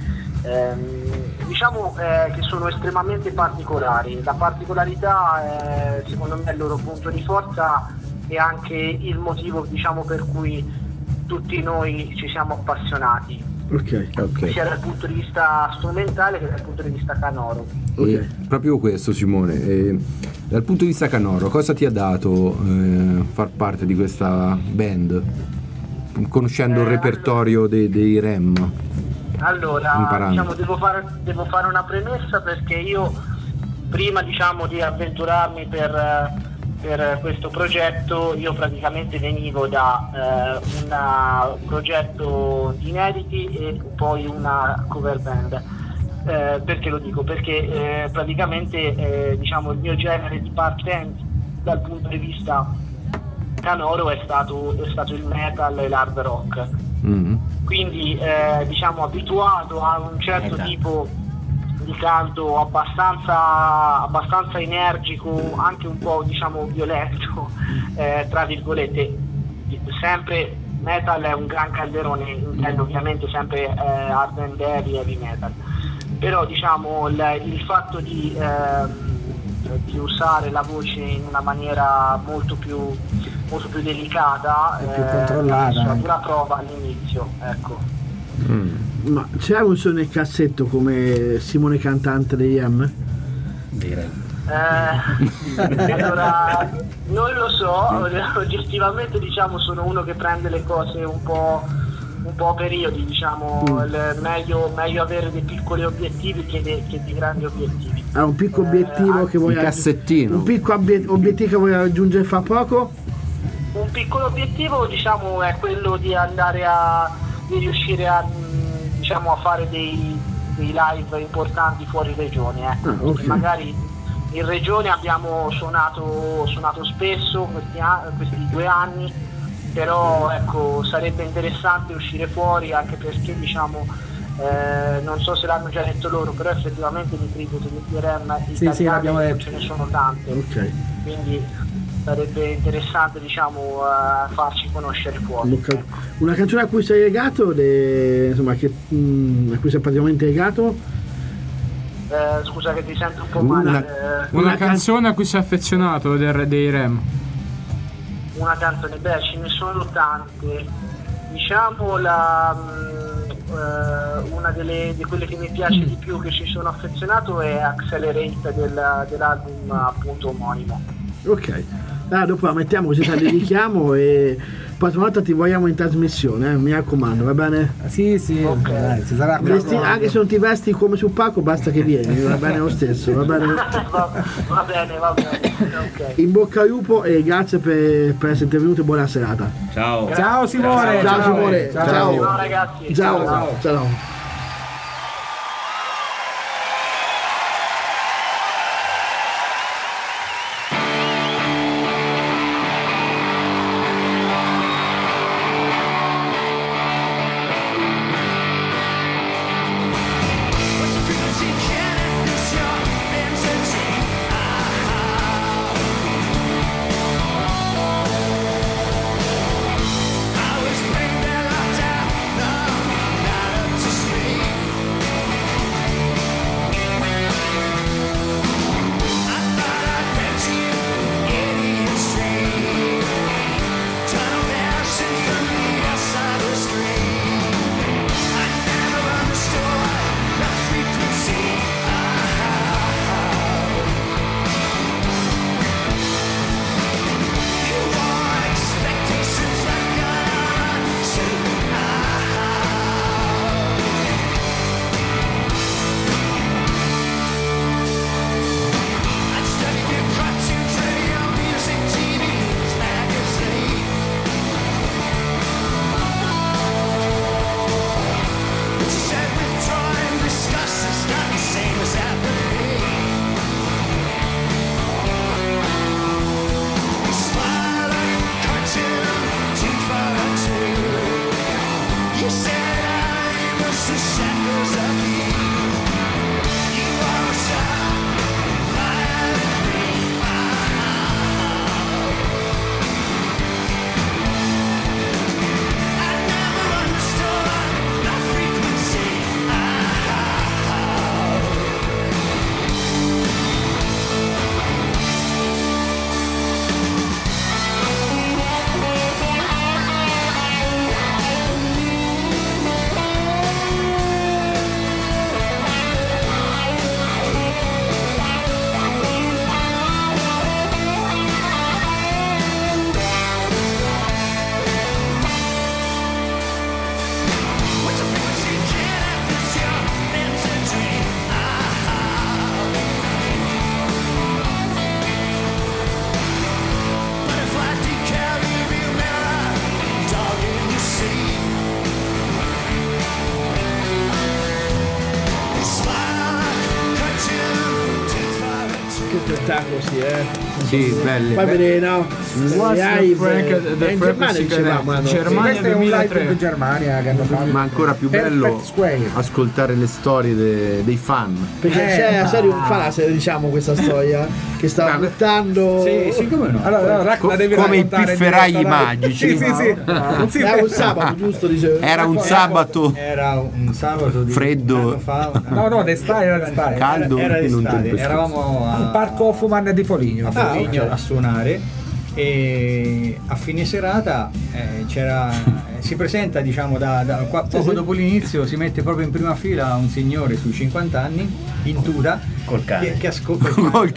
diciamo che sono estremamente particolari. La particolarità secondo me è il loro punto di forza e anche il motivo, diciamo, per cui tutti noi ci siamo appassionati, sia dal punto di vista strumentale che dal punto di vista canoro. Proprio questo, Simone, dal punto di vista canoro, cosa ti ha dato far parte di questa band, conoscendo il repertorio dei Rem? Allora, diciamo, devo fare una premessa, perché io prima, diciamo, di avventurarmi per questo progetto, io praticamente venivo da un progetto di inediti e poi una cover band. Perché lo dico? Perché praticamente diciamo, il mio genere di partenza dal punto di vista canoro è stato il metal e l'hard rock. Quindi diciamo, abituato a un certo tipo di canto abbastanza energico, anche un po', diciamo, violento, tra virgolette. Sempre metal è un gran calderone, intendo ovviamente sempre hard and heavy metal, però diciamo il fatto di usare la voce in una maniera molto più delicata, più controllata, una prova all'inizio, ecco. Ma c'è un suono nel cassetto come Simone cantante degli M? Allora, non lo so, oggettivamente, diciamo, sono uno che prende le cose un po' a periodi, diciamo. Meglio avere dei piccoli obiettivi che dei grandi obiettivi. Un piccolo obiettivo che vuoi cassettino. Un piccolo obiettivo che vuoi raggiungere fra poco? Un piccolo obiettivo, diciamo, è quello di andare di riuscire a, diciamo, a fare dei live importanti fuori regione, ecco. Okay. Magari in regione abbiamo suonato spesso questi 2 anni, però ecco, sarebbe interessante uscire fuori, anche perché, diciamo, non so se l'hanno già detto loro, però effettivamente di tributi di Rem italiani non ce ne sono tante. Okay. Quindi sarebbe interessante, diciamo, farci conoscere fuori. Una canzone a cui sei legato, insomma, a cui sei praticamente legato? Scusa che ti sento un po' male. Una canzone a cui sei affezionato dei Rem? Una canzone, ce ne sono tante. Diciamo una di quelle che mi piace di più, che ci sono affezionato, è Accelerate dell'album appunto omonimo. Ok. Dopo la mettiamo, così la dedichiamo e la prossima volta ti vogliamo in trasmissione, mi raccomando, va bene? Sì, okay. Ci sarà anche se non ti vesti come sul palco, basta che vieni, va bene lo stesso, va bene? va bene. Okay. In bocca al lupo e grazie per essere intervenuto e buona serata. Ciao. Ciao Simone. Ciao Simone. Ciao ragazzi. Ciao. To che spettacolo, Sì, belli. Poi vedere, no? In Germania dicevamo, Germania questo è un live 2003. in Germania che hanno fatto. Ma ancora più bello Perfect Square. ascoltare le storie dei fan. perché c'è la serie, fa la serie, diciamo, questa storia che stava buttando. Sì, come no? Allora, la devi Come i raccontare pifferai in diretta, dai. magici. Sì. Era un sabato, giusto? Dicevo. Era un sabato Era un sabato di Freddo. un anno fa. No, d'estate, era d'estate. caldo, Era non d'estate. tempestoso. Eravamo Al Parco Hoffman di Foligno. a Foligno a suonare e a fine serata si presenta, diciamo, poco dopo l'inizio si mette proprio in prima fila un signore sui 50 anni in tuta Col cane. che ascolta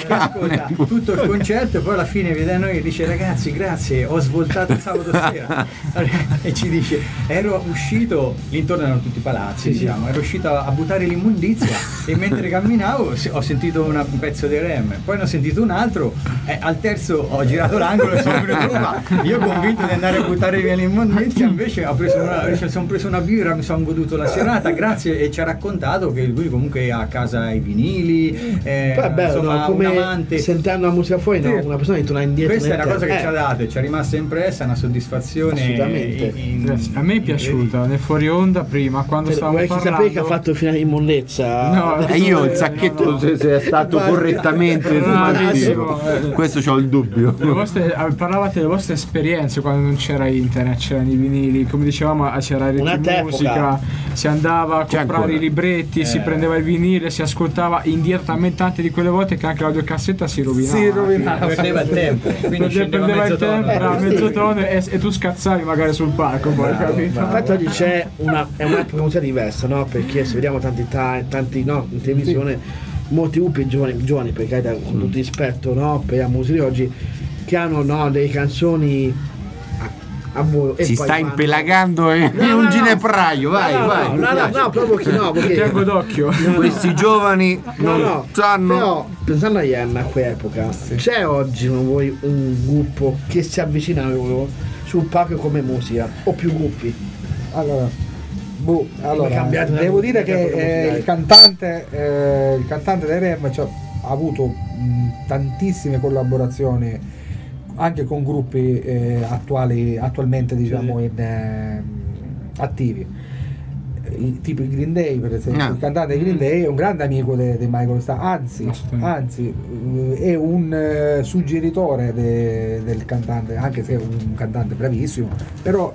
tutto il concerto e poi alla fine vede noi e dice: ragazzi, grazie, ho svoltato il sabato sera. E ci dice: ero uscito, l'intorno erano tutti palazzi, diciamo, ero uscito a buttare l'immondizia e mentre camminavo ho sentito un pezzo di Rem, poi ne ho sentito un altro, al terzo ho girato l'angolo e sono venuto qua. Io convinto di andare a buttare via l'immondizia, invece sono preso una birra, mi sono goduto la serata, grazie, e ci ha raccontato che lui comunque ha a casa i vinili, Poi è bello, insomma, no? Come un amante. sentendo la musica fuori, no? Una persona che torna indietro. Questa è una nel cosa che tempo. ci ha dato e ci è rimasta impressa, una soddisfazione. Assolutamente. Grazie. A me è piaciuta nel fuori onda prima quando stavamo Vuoi parlando. sapere che ha fatto il finale di mollezza? No, Io il sacchetto se è stato Guarda. correttamente Bravissimo. questo c'ho il dubbio. Parlavate delle vostre esperienze quando non c'era internet, c'erano i vinili, come dicevamo c'era il Un'altra Radio Musica, epoca. si andava a C'è comprare ancora. i libretti, si prendeva il vinile, si ascoltava indietro talmente tante di quelle volte che anche l'audio-cassetta si rovinava. Si rovinava. Perdeva il tempo, quindi scendeva Prendeva mezzo il tempo, tono. bravo, mezzo tono e tu scazzavi magari sul palco poi, capito? Infatti oggi c'è è un'epoca musicale diversa, no? Perché se vediamo tanti no, in televisione, molti gruppi giovani per carità, con tutto rispetto, no? Per la musica di oggi, che hanno, no, delle canzoni a voi. E Si poi sta fanno- impelagando in un ginepraio, vai, vai. No, proprio che no, perché Tengo d'occhio. Questi giovani non sanno. Però pensando a Ian a quell'epoca, c'è oggi con voi un gruppo che si avvicina a loro sul palco come musica o più gruppi? Allora, cambiato devo la dire musica che proprio il cantante dei Rem ha avuto tantissime collaborazioni anche con gruppi attualmente, diciamo, attivi. Tipo i Green Day, per esempio. Il cantante dei Green Day è un grande amico di Michael Stipe, anzi è un suggeritore del cantante, anche se è un cantante bravissimo, però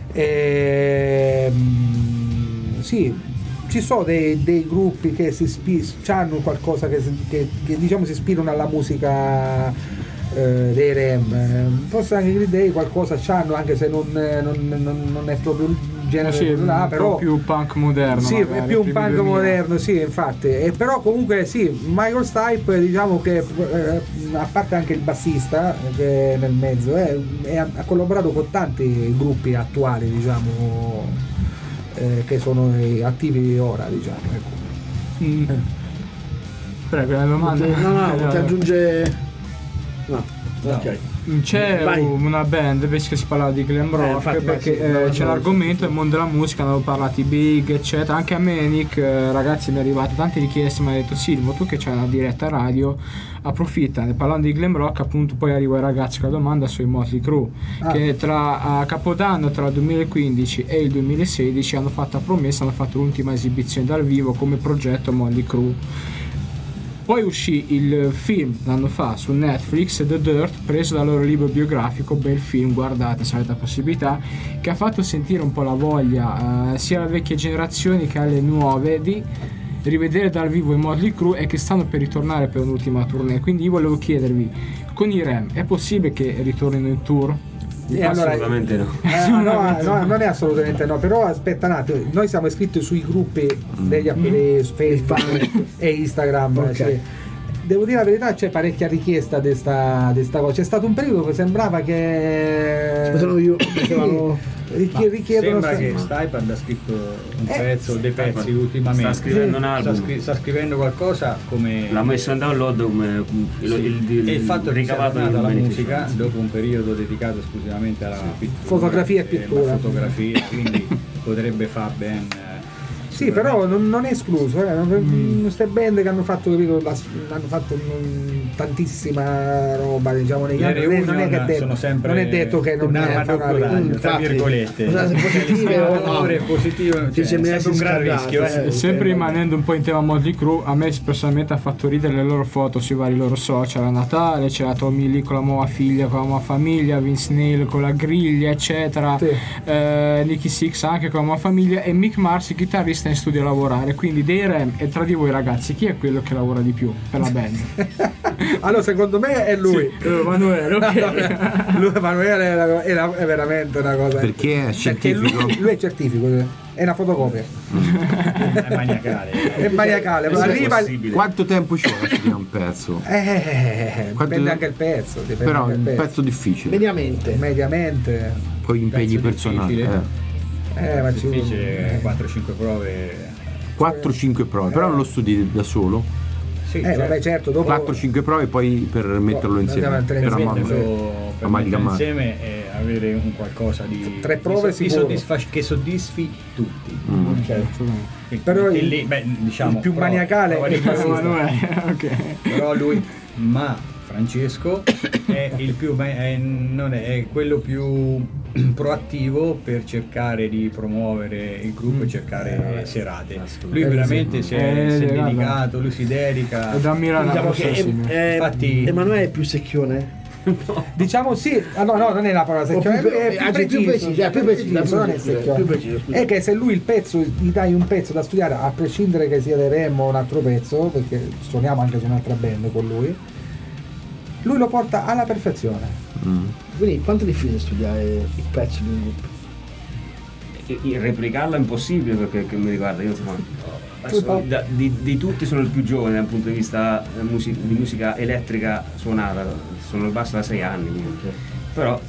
sì, ci sono dei gruppi che hanno qualcosa che diciamo si ispirano alla musica dei Rem, forse anche i Green Day qualcosa c'hanno, anche se non è proprio il genere Sì, là, un però po' più punk moderno. sì, magari, è più un primi punk 2000. moderno, sì, infatti. Però comunque sì, Michael Stipe, diciamo che a parte anche il bassista che è nel mezzo, ha collaborato con tanti gruppi attuali, diciamo, che sono attivi ora, diciamo, ecco. Prego, la domanda. No, ti aggiunge. No, ok. C'è Vai. una band invece che si parlava di glam rock, infatti, perché vai, sì, no, c'è no, l'argomento del mondo della musica, hanno parlato i big eccetera, anche a me Nick, ragazzi, mi è arrivato tante richieste, mi ha detto Silvio, tu che c'hai una diretta radio, approfitta, parlando di glam rock, appunto poi arriva il ragazzo con la domanda sui Motley Crue, che a Capodanno tra il 2015 e il 2016 hanno fatto a promessa, hanno fatto l'ultima esibizione dal vivo come progetto Motley Crue. Poi uscì il film l'anno fa su Netflix, The Dirt, preso dal loro libro biografico, bel film, guardate se avete la possibilità, che ha fatto sentire un po' la voglia sia alle vecchie generazioni che alle nuove di rivedere dal vivo i Motley Crue e che stanno per ritornare per un'ultima tournée. Quindi io volevo chiedervi, con i Rem è possibile che ritornino in tour? Allora, Assolutamente no. no, non è assolutamente no, però aspetta un attimo, noi siamo iscritti sui gruppi degli su Facebook e Instagram, Ok. cioè, devo dire la verità, c'è parecchia richiesta di sta cosa. C'è stato un periodo che sembrava che richiedono Sembra che Stipe abbia scritto un pezzo, dei pezzi Sta ultimamente. scrivendo un album. Sta scrivendo qualcosa come. L'ha messo in download come E il fatto che sia ricavato tornato alla dal musica dopo un periodo dedicato esclusivamente alla pittura, Fotografia e pittura. la fotografia, quindi potrebbe far ben Sì, però non è escluso, queste band che hanno fatto, capito, hanno fatto tantissima roba, diciamo, negli anni. Non è che non è detto che non un'arma d'occorraggio, tra virgolette. Positivo, cioè, è sempre un gran rischio. Sempre rimanendo un po' in tema Motley Crue, a me personalmente ha fatto ridere le loro foto sui vari loro social a Natale. C'era Tommy Lee con la nuova figlia, con la nuova famiglia, Vince Neil con la griglia, eccetera, Nicky Six anche con la nuova famiglia, e Mick Mars, il chitarrista, in studio a lavorare. Quindi dei Rem, e tra di voi ragazzi, chi è quello che lavora di più per la band? Allora, secondo me è lui. Sì, Emanuele, ok. Lui, Emanuele, è veramente una cosa. Perché è scientifico? Lui è scientifico, è una fotocopia. È maniacale. È maniacale. Arriva. Quanto tempo ci vuole a studiare un pezzo? Dipende anche il pezzo. Però è un pezzo difficile. Mediamente. Poi impegni personali. Ma ci difficile, 4-5 prove. 4-5 prove, però non lo studi da solo. Sì, vabbè, certo, dopo 4-5 prove poi per metterlo insieme. Per metterlo insieme e avere un qualcosa di 3 prove che soddisfi tutti. Certo. Però lì, diciamo, il più maniacale è okay. Però lui, Francesco è il più è quello più proattivo per cercare di promuovere il gruppo e cercare serate. Lui veramente si è dedicato, lui si dedica. È da ammirare. Diciamo che infatti Emanuele è più secchione. No. Diciamo sì, no, non è la parola secchione, è più preciso, non è secchione. È che se lui il pezzo, gli dai un pezzo da studiare, a prescindere che sia dei Rem o un altro pezzo, perché suoniamo anche su un'altra band con lui lo porta alla perfezione. Quindi quanto è difficile studiare il pezzo di un gruppo? Replicarlo è impossibile, perché che mi riguarda, io insomma di tutti sono il più giovane dal punto di vista di musica elettrica suonata, sono al basso da 6 anni, però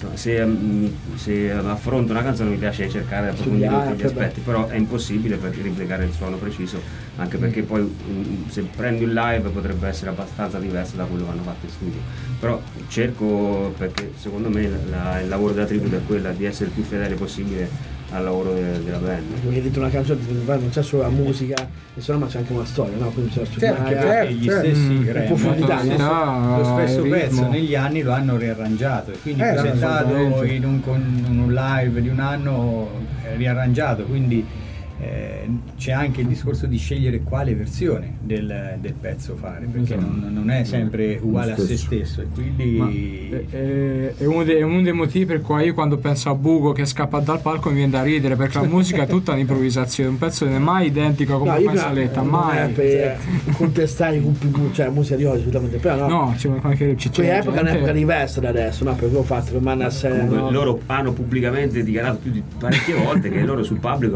se affronto una canzone mi piace cercare di approfondire tutti gli aspetti, però è impossibile per replicare il suono preciso, anche perché poi se prendi un live potrebbe essere abbastanza diverso da quello che hanno fatto in studio, però cerco, perché secondo me il lavoro della tribù è quello di essere il più fedele possibile al lavoro della band. Perché hai detto una canzone non c'è solo la musica, insomma, ma c'è anche una storia, no? Quindi c'è studiare gli stessi profondità. Lo stesso pezzo negli anni lo hanno riarrangiato, e quindi presentato in un live di un anno riarrangiato, quindi c'è anche il discorso di scegliere quale versione del pezzo fare, perché non è sempre uguale a se stesso, e quindi è uno dei motivi per cui io, quando penso a Bugo che scappa dal palco, mi viene da ridere, perché la musica è tutta un'improvvisazione, un pezzo non è mai identico come fa in saletta, mai per contestare i gruppi, cioè la musica di oggi assolutamente, però no, c'è anche quell'epoca è un'epoca diversa da adesso, no? Perché ho fatto per Manna loro hanno pubblicamente dichiarato più di parecchie volte che loro sul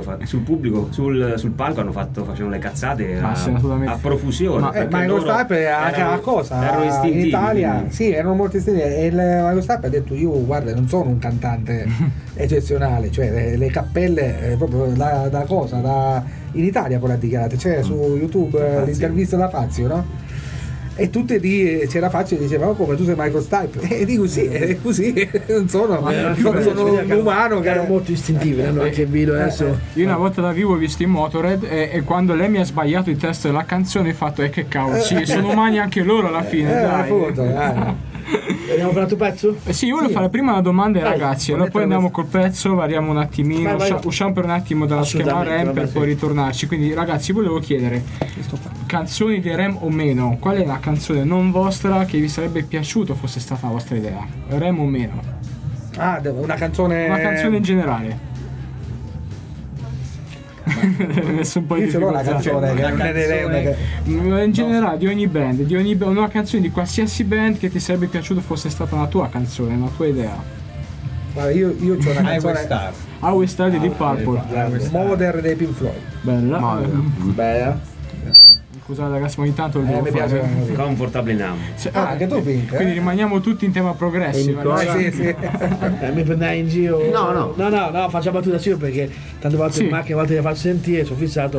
palco facevano le cazzate a profusione. Ma Michael Stipe anche la cosa in Italia, sì, erano molto istintivi, e Michael Stipe ha detto: io guarda, non sono un cantante eccezionale, cioè le cappelle proprio da cosa in Italia poi l'ha dichiarato, c'è su YouTube l'intervista da Fazio, no? E tutti c'era Fazio e diceva: ma come, tu sei Michael Stipe? E dico sì, è così, non sono un umano che era molto istintivo, anche video adesso. Io una volta da vivo ho visto in Motorhead, e quando lei mi ha sbagliato il testo della canzone ho fatto: che cavolo, sì, sono umani anche loro alla fine, dai. Andiamo con l'altro pezzo? Sì, io voglio fare prima la domanda ai ragazzi, allora poi andiamo col pezzo, variamo un attimino, usciamo per un attimo dalla schema Rem per poi ritornarci. Quindi ragazzi, volevo chiedere, canzoni di Rem o meno, qual è la canzone non vostra che vi sarebbe piaciuto fosse stata la vostra idea? Rem o meno? Una canzone in generale. Messo un po' di difficoltà. Una canzone che non è in generale di ogni band, una canzone di qualsiasi band che ti sarebbe piaciuto fosse stata una tua canzone, una tua idea. Guarda, io c'ho una canzone Highway Star di Deep Purple, Modern dei Pink Floyd, bella. Scusate ragazzi, ma ogni tanto lo devo mi piace fare. Comfortable Now. Anche tu Pink, quindi rimaniamo tutti in tema progressi. Sì. Mi prendai in giro. No, faccio battuta perché tante volte in macchina, a volte le faccio sentire, sono fissato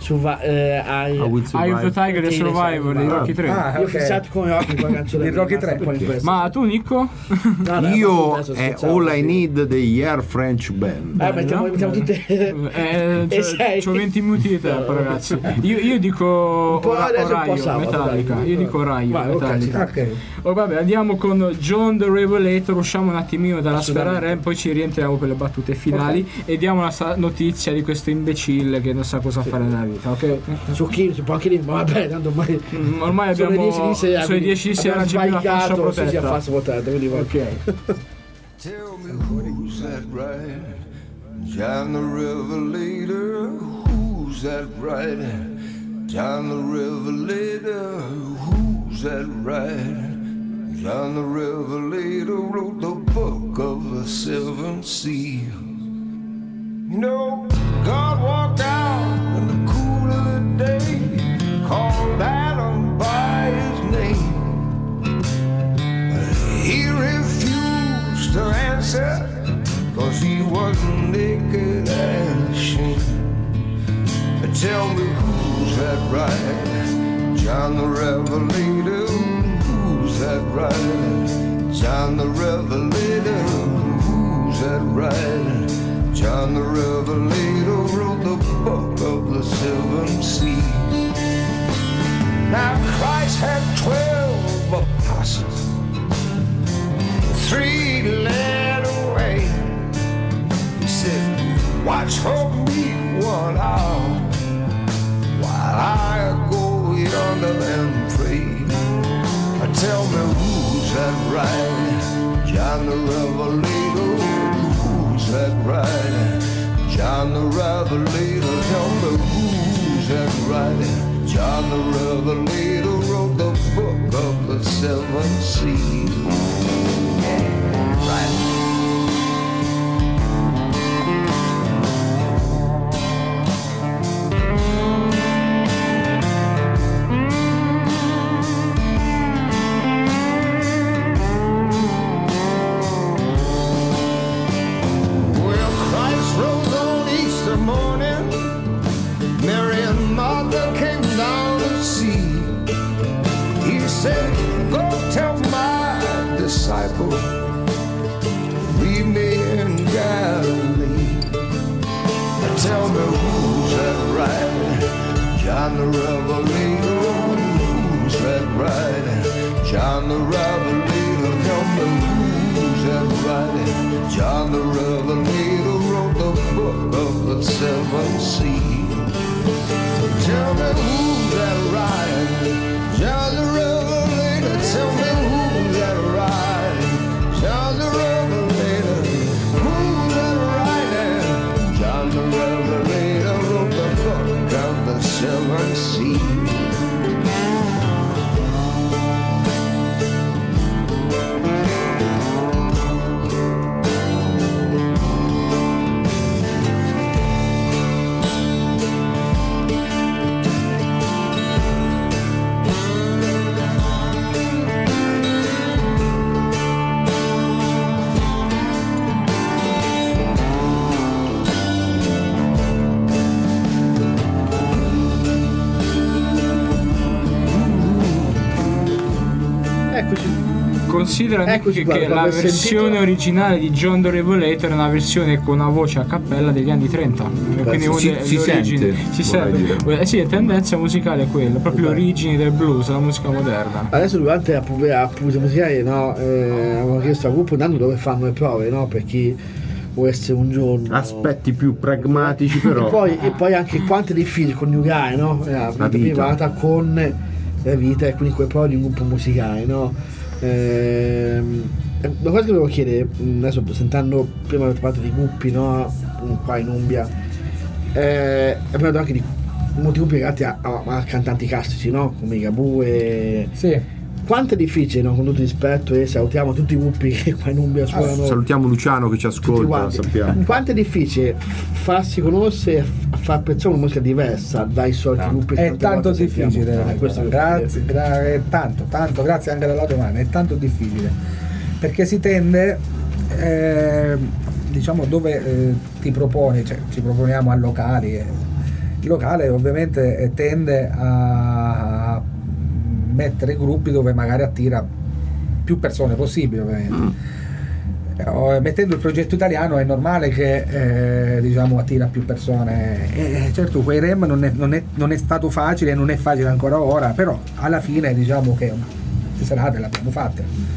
Eye of the Tiger e Survivor di Rocky 3. Io ho fissato come Rocky con la canzone di Rocky 3. Ma tu Nico? Io è All I Need degli Air French Band. Mettiamo tutte c'ho 20 minuti di tempo, ragazzi. Io dico Oraio Metallica. Io dico Oraio Metallica. Vabbè, andiamo con John the Revelator, usciamo un attimino dalla sfera REM, poi ci rientriamo per le battute finali e diamo la notizia di questo imbecille che non sa cosa fare nella vita, ok? Su chi? Si può anche dire, ma vabbè, tanto ormai abbiamo sulle 10 di sera ci la fascia protetta. Quindi ok. Tell me who's that right? John the Revelator, who's that right? John the Revelator, who's that right? John the Revelator wrote the book of the seven seals. You know, God walked out in the cool of the day, called Adam by his name. But he refused to answer, 'cause he wasn't naked and ashamed. Tell me who's that right? John the Revelator, who's that right? John the Revelator, who's that right? John the Revelator wrote the book of the seven seals. Now Christ had 12 apostles, 3 led away. He said, watch for me 1 hour while I go yonder and pray. Tell me who's that right? John the Revelator, who's that right? John the Revelator, tell me who's that right? John the Revelator wrote the book of the seven seals. Right. Leave me in Galilee. Tell me who's that right? John the Revelator, who's that right? John the Revelator, tell me who's that right? John the Revelator wrote the book of the seven seals. Tell me who's that right? John the Revelator, tell me who's that right? John the Revelator, who's that right? John the Revelator wrote the book of the seven seals. Considera che la versione originale di John the Revelator è una versione con una voce a cappella degli anni 30. Quindi si sente. Sì, la tendenza musicale è quella, proprio le origini del blues, la musica moderna. Adesso durante la pubblica musicale, no, avevo chiesto al gruppo andando dove fanno le prove, no? Per chi può essere un giorno aspetti più pragmatici, però e poi anche quanto è difficile coniugare, no? La vita privata con la vita e quindi quelle prove di un gruppo musicale, no? Una cosa che volevo chiedere adesso, sentendo prima avete parlato di gruppi, no, qua in Umbria, abbiamo parlato anche di molti gruppi legati a cantanti classici, no, come i Ligabue. Sì. Quanto è difficile, no, con tutto rispetto, e salutiamo tutti i gruppi che qua in Umbria suonano. Salutiamo Luciano che ci ascolta, sappiamo. Quanto è difficile farsi conoscere e far apprezzare una musica diversa dai soliti gruppi? È tanto difficile, grazie, tanto, grazie anche della domanda, è tanto difficile, perché si tende, diciamo, dove ti proponi, cioè ci proponiamo a locali il locale ovviamente tende a mettere gruppi dove magari attira più persone possibili, ovviamente. Mettendo il progetto italiano è normale che diciamo attira più persone, certo quei REM non è stato facile, non è facile ancora ora, però alla fine diciamo che le serate le abbiamo fatte.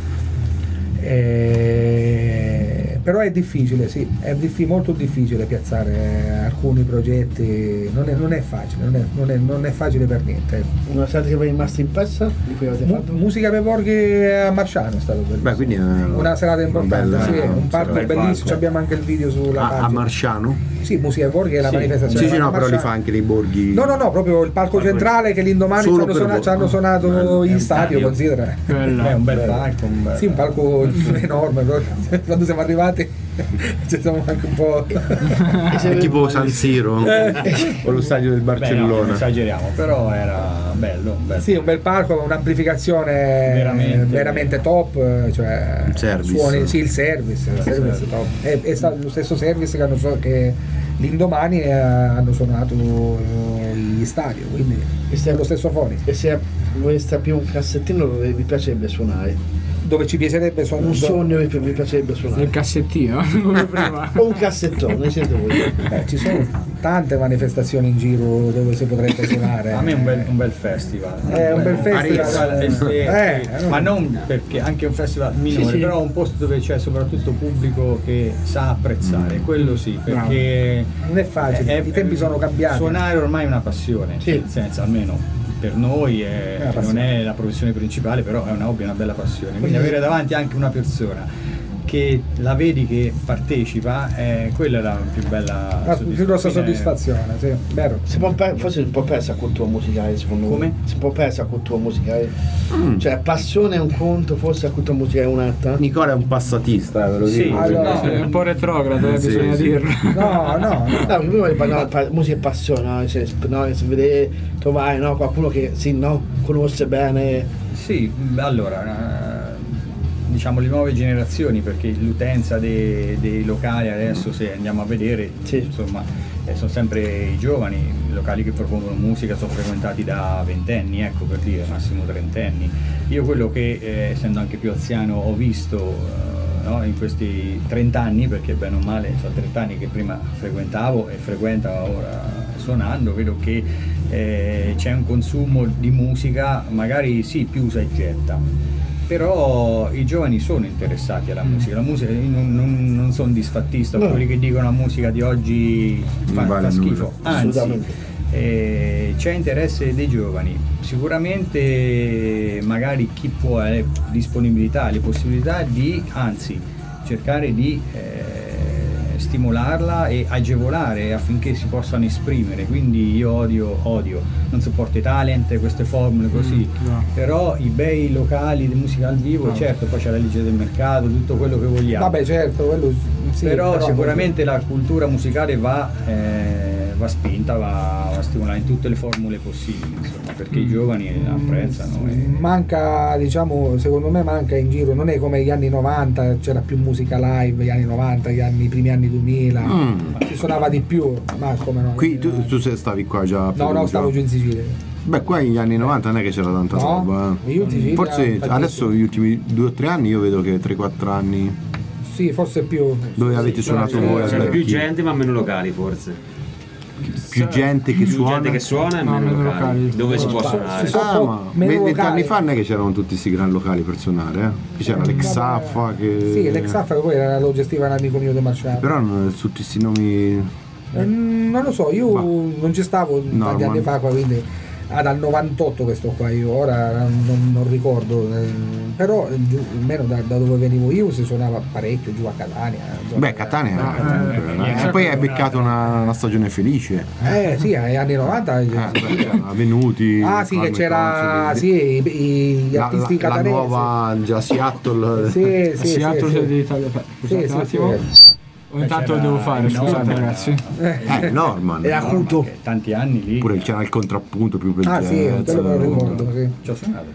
Però è difficile, sì, è molto difficile piazzare alcuni progetti, non è facile, non è facile per niente. Una serata che vi è rimasta impressa di cui avete fatto? Musica per Borghi a Marciano è stato bellissimo. Beh, quindi una serata importante, sì, un palco bellissimo, abbiamo anche il video sulla pagina. A Marciano? Sì, Musica per Borghi è la manifestazione. Sì, no, però li fa anche nei borghi. No, proprio il palco centrale che l'indomani ci hanno suonato gli stadio, considera. È un bel palco. Sì, un palco enorme, quando siamo arrivati ci siamo anche un po'. È tipo San Siro o lo stadio del Barcellona. Beh, no, esageriamo, però era bello. Sì, un bel palco, un'amplificazione veramente top, cioè service. Suoni, sì, il service top. È stato lo stesso service che l'indomani hanno suonato gli stadio, quindi è lo stesso fonico. E se voleste più un cassettino dove vi piacerebbe suonare? Dove ci piacerebbe suonare? Un sogno vi piacerebbe suonare? Il cassettino, come prima. O un cassettone, siete voi. Ci sono tante manifestazioni in giro dove si potrebbe suonare. A me è un bel festival. È un bel festival. Ma non perché anche un festival minore, sì. Però un posto dove c'è soprattutto pubblico che sa apprezzare, quello sì, perché non è facile, i tempi sono cambiati. Suonare ormai è una passione, nel senso, almeno per noi non è la professione principale, però è un hobby, una bella passione. Quindi avere davanti anche una persona che la vedi che partecipa, quella è la più bella, la più grossa soddisfazione, sì, vero. Forse un po' persa la cultura musicale, secondo me. Si può persa la cultura musicale. Cioè passione è un conto, forse la cultura musicale è un'altra. Nicola è un passatista, ve lo dico. Allora, è un po' retrogrado, bisogna dirlo. No, prima di parlare musica e passione, no? Se vede trovare qualcuno che conosce bene. Sì, allora diciamo le nuove generazioni, perché l'utenza dei locali adesso, se andiamo a vedere, insomma, sono sempre i giovani, i locali che propongono musica sono frequentati da ventenni, ecco, per dire, massimo trentenni. Io quello che, essendo anche più anziano, ho visto in questi 30 anni, perché bene o male sono 30 anni che prima frequentavo e frequentavo ora suonando, vedo che c'è un consumo di musica magari sì più usa e getta, però i giovani sono interessati alla musica. La musica, non sono disfattista, quelli che dicono la musica di oggi fa schifo, anzi c'è interesse dei giovani, sicuramente magari chi può ha disponibilità, le possibilità di cercare di stimolarla e agevolare affinché si possano esprimere. Quindi io odio, non sopporto i talent, queste formule così, però i bei locali di musica al vivo, certo, poi c'è la legge del mercato, tutto quello che vogliamo. Vabbè, certo, quello sì, però sicuramente la cultura musicale va spinta, va stimolata in tutte le formule possibili, insomma, perché i giovani apprezzano. Manca, diciamo, secondo me manca in giro, non è come gli anni 90, c'era più musica live, gli anni 90, i primi anni 2000, si suonava di più, ma come no? Qui tu stavi qua già? No, stavo giù in Sicilia. Beh, qua negli anni 90 non è che c'era tanta roba. Forse adesso gli ultimi 2 o 3 anni io vedo che 3-4 anni. Sì, forse più. Dove avete suonato voi? C'era più gente ma meno locali, forse. Più gente che suona e meno locali. Dove si può suonare? Ma 20 anni fa non è che c'erano tutti questi gran locali per suonare, C'era l'Exaffa che. Sì, l'Exaffa che poi lo gestiva un amico mio di Marciano. Però tutti questi nomi. Non lo so, io non ci stavo tanti anni fa qua, quindi dal 98 questo qua, io ora non ricordo, però almeno da dove venivo io si suonava parecchio giù a Catania. Beh, Catania e poi hai beccato una stagione felice. Sì, agli anni 90 venuti. Sì, che c'era gli artisti catanesi. La nuova già Seattle. Seattle d'Italia. Scusate un attimo. Intanto lo devo fare, scusate ragazzi. Norman. Era acuto. Tanti anni lì. Pure c'era il contrappunto più sì, quello me lo ricordo, sì. Ci ho suonato.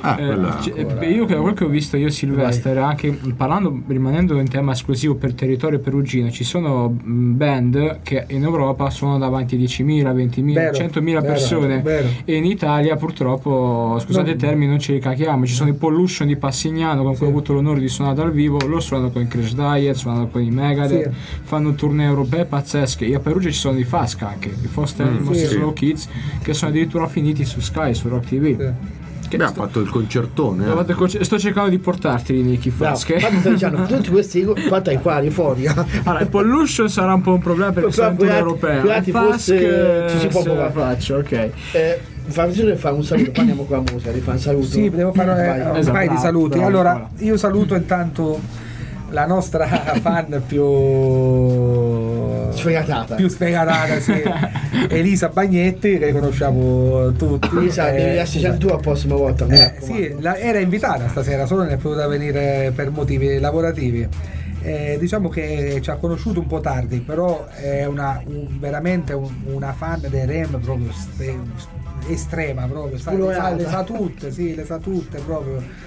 Io quel che ho visto io Silvestre, anche rimanendo in tema esclusivo per territorio perugino, ci sono band che in Europa suonano davanti a 10.000, 20.000, 100.000 persone, e in Italia purtroppo, scusate il termine, non ce li cacchiamo. Ci sono i Pollution di Passignano con cui ho avuto l'onore di suonare dal vivo, loro suonano con i Crash Diet, suonano con i Megadeth, fanno tournée europee pazzesche. E a Perugia ci sono i Fasca anche, i Foster Animals, Slow Kids, che sono addirittura finiti su Sky, su Rock TV. Ha fatto il concertone. Sto cercando di portarti Nicky Fasche. Tutti questi fatta qua fuori. Allora, il Pollution sarà un po' un problema perché sono in europeo. Forse ci si può provare. Faccio, ok. Fa un saluto, poi andiamo con la musica, fa un saluto. Sì, devo fare un paio di saluti. Allora, io saluto intanto la nostra fan più sfegatata, sì. Elisa Bagnetti, che conosciamo tutti. Elisa, devi essere tu la prossima volta. Sì, era invitata stasera, solo non è potuta venire per motivi lavorativi. Diciamo che ci ha conosciuto un po' tardi, però è veramente una fan dei Rem proprio estrema, proprio le sa tutte proprio.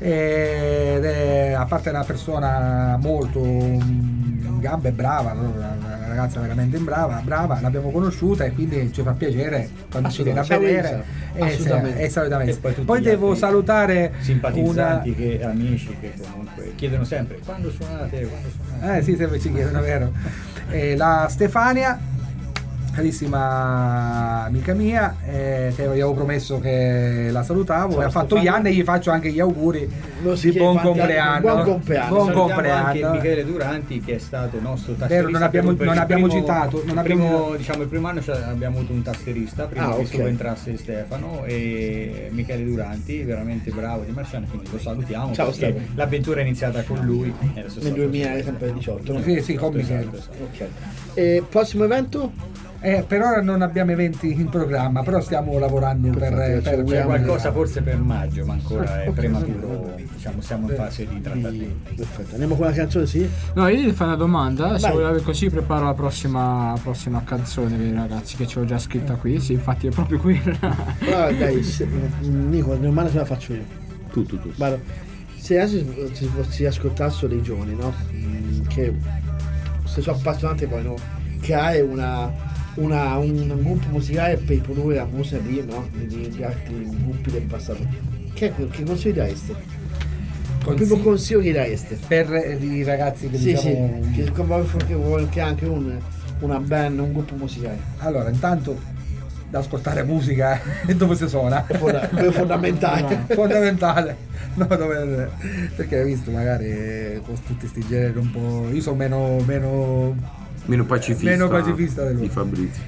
A parte una persona molto in gambe, brava, una ragazza veramente brava, l'abbiamo conosciuta e quindi ci fa piacere quando ci viene a vedere. Assolutamente. Poi devo salutare simpatizzanti amici che comunque chiedono sempre quando suonate. Sì, sempre ci chiedono, vero. La Stefania, carissima amica mia, che avevo promesso che la salutavo, e ha fatto gli anni e gli faccio anche gli auguri di buon compleanno. Buon compleanno. Anche Michele Duranti, che è stato nostro tastierista. Non abbiamo citato. Il primo anno abbiamo avuto un tastierista prima che subentrasse Stefano, e Michele Duranti, veramente bravo di Marciano, quindi lo salutiamo. Ciao Stefano. L'avventura è iniziata con lui nel 2018. No? Sì, con Michele. Okay. Prossimo evento? Per ora non abbiamo eventi in programma, però stiamo lavorando per c'è qualcosa forse per maggio, ma ancora è prematuro, diciamo, siamo in fase di trattativa. Perfetto, andiamo con la canzone, sì? No, io gli fai una domanda, se volete, così preparo la prossima canzone, ragazzi, che ce l'ho già scritta qui, sì, infatti è proprio quella. Allora, dai, Nico, domani se la faccio io. Tu. Guarda, se adesso si ascoltassero dei giovani, no? Che se sono appassionati poi, no? Creare un gruppo musicale per produrre la musica di altri gruppi del passato, che consiglio daresti? Il primo consiglio che daresti per i ragazzi che che vuole anche una band, un gruppo musicale? Allora, intanto da ascoltare musica dove si suona è fondamentale. No, perché hai visto magari con tutti sti generi un po', io sono meno pacifista di Fabrizio.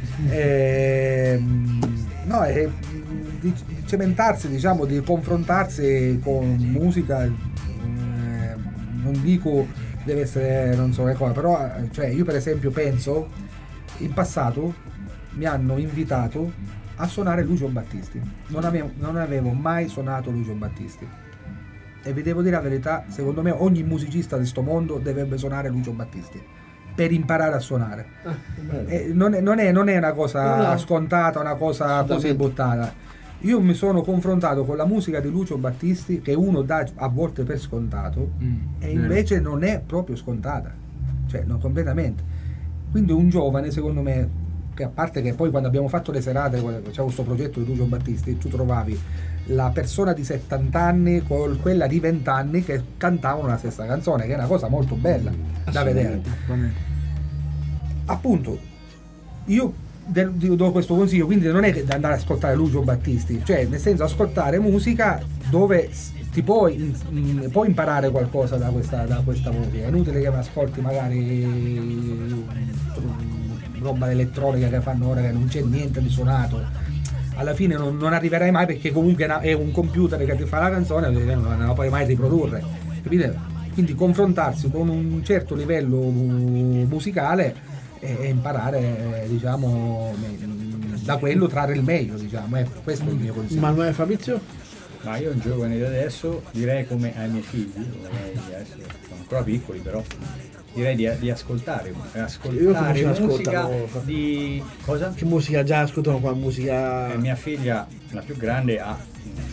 Di cementarsi, diciamo, di confrontarsi con musica, non dico deve essere non so che cosa, però cioè io per esempio penso, in passato mi hanno invitato a suonare Lucio Battisti, non avevo mai suonato Lucio Battisti, e vi devo dire la verità, secondo me ogni musicista di sto mondo dovrebbe suonare Lucio Battisti per imparare a suonare. Non è una cosa scontata, una cosa così buttata. Io mi sono confrontato con la musica di Lucio Battisti, che uno dà a volte per scontato, e invece non è proprio scontata, cioè non completamente. Quindi un giovane, secondo me, che a parte che poi quando abbiamo fatto le serate, c'era questo progetto di Lucio Battisti, tu trovavi la persona di 70 anni con quella di 20 anni che cantavano la stessa canzone, che è una cosa molto bella da vedere. Appunto, io do questo consiglio, quindi non è da andare ad ascoltare Lucio Battisti, cioè nel senso ascoltare musica dove ti puoi imparare qualcosa da questa musica. È inutile che ascolti magari roba elettronica che fanno ora, che non c'è niente di suonato. Alla fine non arriverai mai, perché comunque è un computer che ti fa la canzone, non la puoi mai riprodurre, capite? Quindi confrontarsi con un certo livello musicale e imparare, diciamo, da quello trarre il meglio, diciamo. Questo è il mio consiglio. Manuele Fabrizio? Ma io un giovane di adesso direi, come ai miei figli, adesso sono ancora piccoli, però direi di ascoltare musica di cosa? Che musica già ascoltano qua? Musica. Mia figlia, la più grande, ha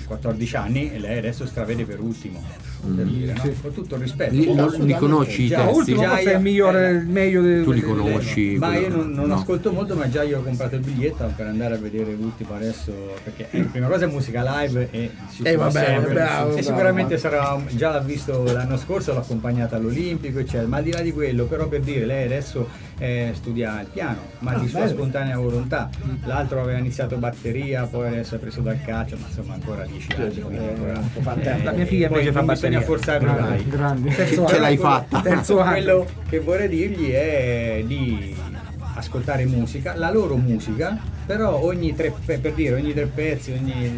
14 anni e lei adesso stravede per Ultimo, per dire, no? Con tutto il rispetto. Li conosci i testi? Ultimo forse è il migliore, il meglio Tu li conosci? Ma io non ascolto molto, ma già io ho comprato il biglietto per andare a vedere l'ultimo adesso, perché la prima cosa è musica live e sicuramente sarà, già l'ha visto l'anno scorso, l'ho accompagnata all'Olimpico, eccetera. Ma al di là di quello, però, per dire, lei adesso studia il piano, ma di sua spontanea volontà. L'altro aveva iniziato batteria, poi adesso è preso dal calcio, ma insomma ancora 10 anni, quindi ancora, la mia figlia invece fa batteria. Bisogna forzarlo, dai. Grande. Ce l'hai fatta. Terzo anno. Quello che vorrei dirgli è di ascoltare musica, la loro musica, però ogni tre pezzi,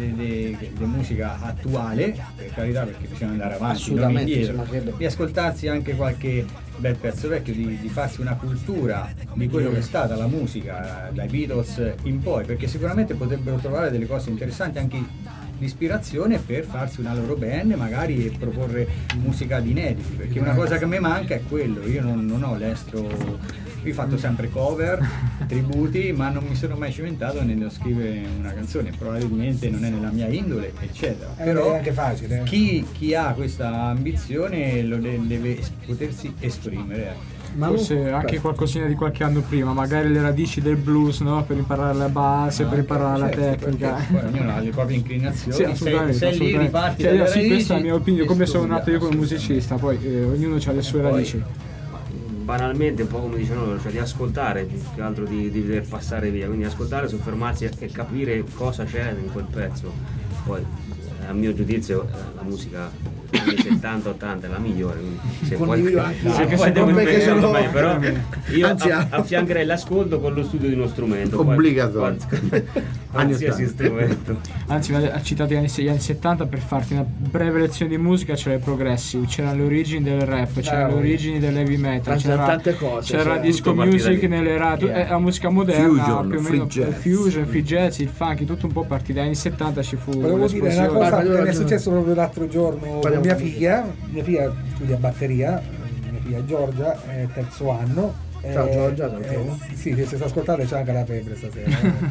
di musica attuale, per carità, perché bisogna andare avanti, non indietro, di ascoltarsi anche qualche bel pezzo vecchio, di farsi una cultura di quello che è stata la musica dai Beatles in poi, perché sicuramente potrebbero trovare delle cose interessanti anche di ispirazione per farsi una loro band magari e proporre musica di inediti, perché una cosa che a me manca è quello. Io non ho l'estro, io ho fatto sempre cover, tributi, ma non mi sono mai cimentato nello scrivere una canzone, probabilmente non è nella mia indole, eccetera. Però è anche facile. Chi ha questa ambizione lo deve potersi esprimere. Ma forse anche qualcosina di qualche anno prima, magari le radici del blues, no? Per imparare la base, per imparare la tecnica. Poi ognuno ha le proprie inclinazioni, sì, assolutamente, se lì riparti dalle sì, radici, questa è la mia opinione, come sono nato io come musicista, poi ognuno ha le sue radici. Banalmente, un po' come dicevano, cioè di ascoltare più che altro di veder passare via, quindi ascoltare, soffermarsi e capire cosa c'è in quel pezzo. Poi a mio giudizio la musica anni 70-80 è la migliore, se poi devo inventare meglio, però io affiancherei l'ascolto con lo studio di uno strumento obbligatorio, qualsiasi strumento. Anzi, ha citato gli anni 70 per farti una breve lezione di musica. C'era il progressive, c'erano le origini del rap, c'erano le origini dell'heavy metal, c'era tante cose, c'era disco music nelle radio, la musica moderna, più o meno fusion, free jazz, il funky, tutto un po' partì dagli anni 70. Ci fu volevo dire una cosa che mi è successo proprio l'altro giorno con mia figlia studia batteria, mia figlia Giorgia, è terzo anno. Ciao Giorgia, sì, se sta ascoltando c'è anche la febbre stasera.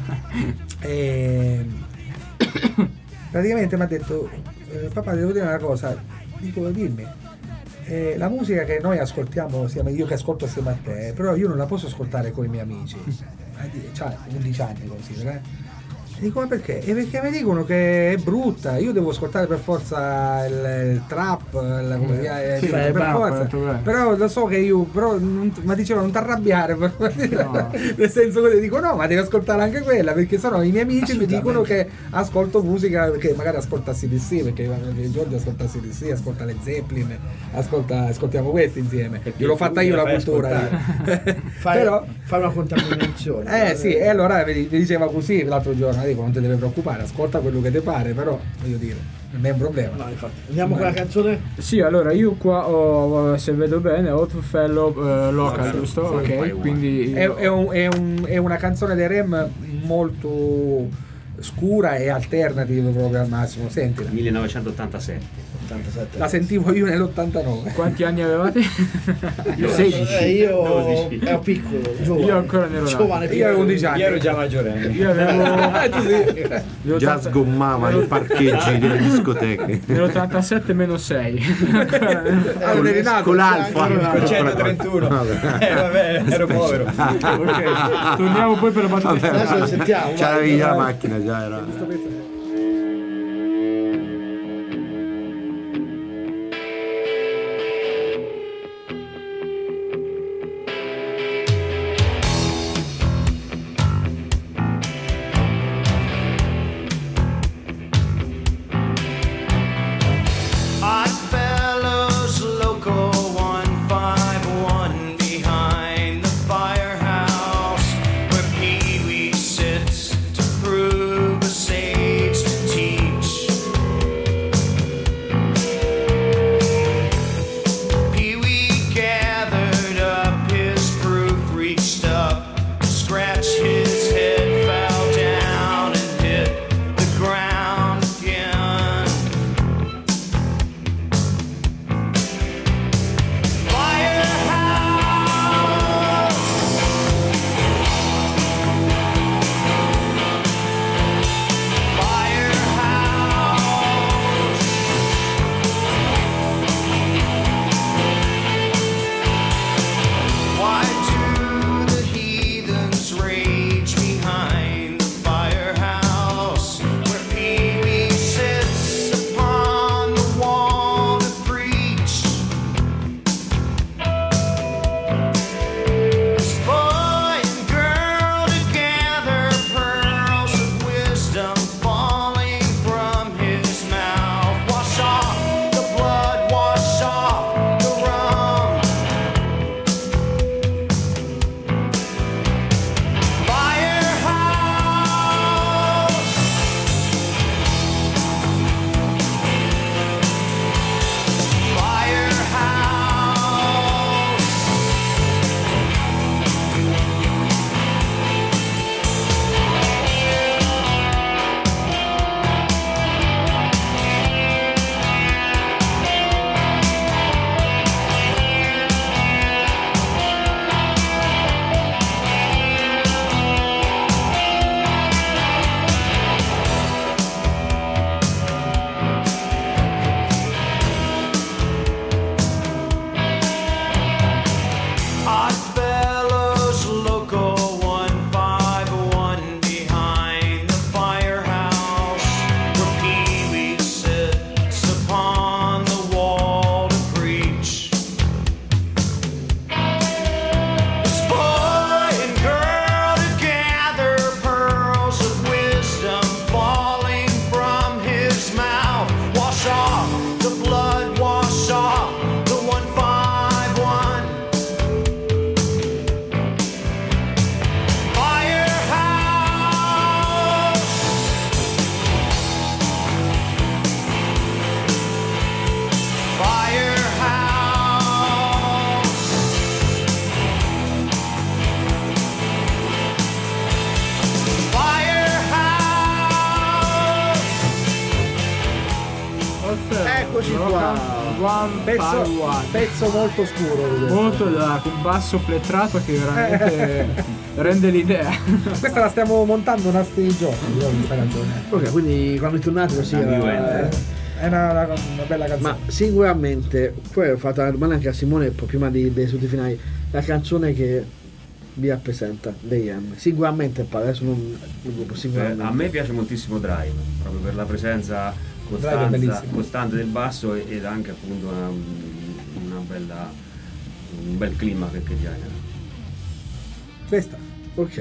Praticamente mi ha detto papà, devo dire una cosa. Dico, dimmi. La musica che noi ascoltiamo, io che ascolto assieme a te, però io non la posso ascoltare con i miei amici. C'ha 11 anni, considera. Dico, ma perché? Perché mi dicono che è brutta, io devo ascoltare per forza il trap, per forza. Però lo so che io, ma diceva non ti arrabbiare, nel senso che dico no, ma devi ascoltare anche quella, perché sennò i miei amici mi dicono che ascolto musica, perché magari ascolta CDC, perché Giorgio ascolta CDC, ascolta le Zeppelin, ascoltiamo questi insieme. Io l'ho fatta io la cultura. Però fa una contaminazione. Sì, e allora mi diceva così l'altro giorno. Non ti deve preoccupare, ascolta quello che ti pare, però voglio dire, non è un problema. No, infatti. Andiamo con la canzone? Sì, allora io qua ho, se vedo bene, Fellow Local, giusto? Ok, quindi è una canzone dei Rem molto scura e alternativa proprio al massimo. Sentila. 1987. La sentivo io nell'89. Quanti anni avevate? Io 16. Io ero piccolo, giovane. Io ancora ne ero giovane, io avevo 11 anni. Io ero già maggiorenne. Io avevo già sgommavano i parcheggi delle discoteche. Nell'87 meno 6. Con l'alfa. Con 131. Vabbè, ero povero. Ok, torniamo poi per la battuta. Adesso lo sentiamo. C'avevi la macchina, già era. Say Eccoci qua. Pezzo molto scuro. Molto con basso pletrato che veramente rende l'idea. Questa la stiamo montando una giorni, questa canzone. Ok, quindi quando è tornato così è una bella canzone. Ma sicuramente, poi ho fatto la domanda anche a Simone prima dei saluti finali, la canzone che vi rappresenta dei Rem, sicuramente adesso non gruppo, sicuramente. A me piace moltissimo Drive, proprio per la presenza costante del basso ed anche appunto un bel clima che genera. Questa? Ok.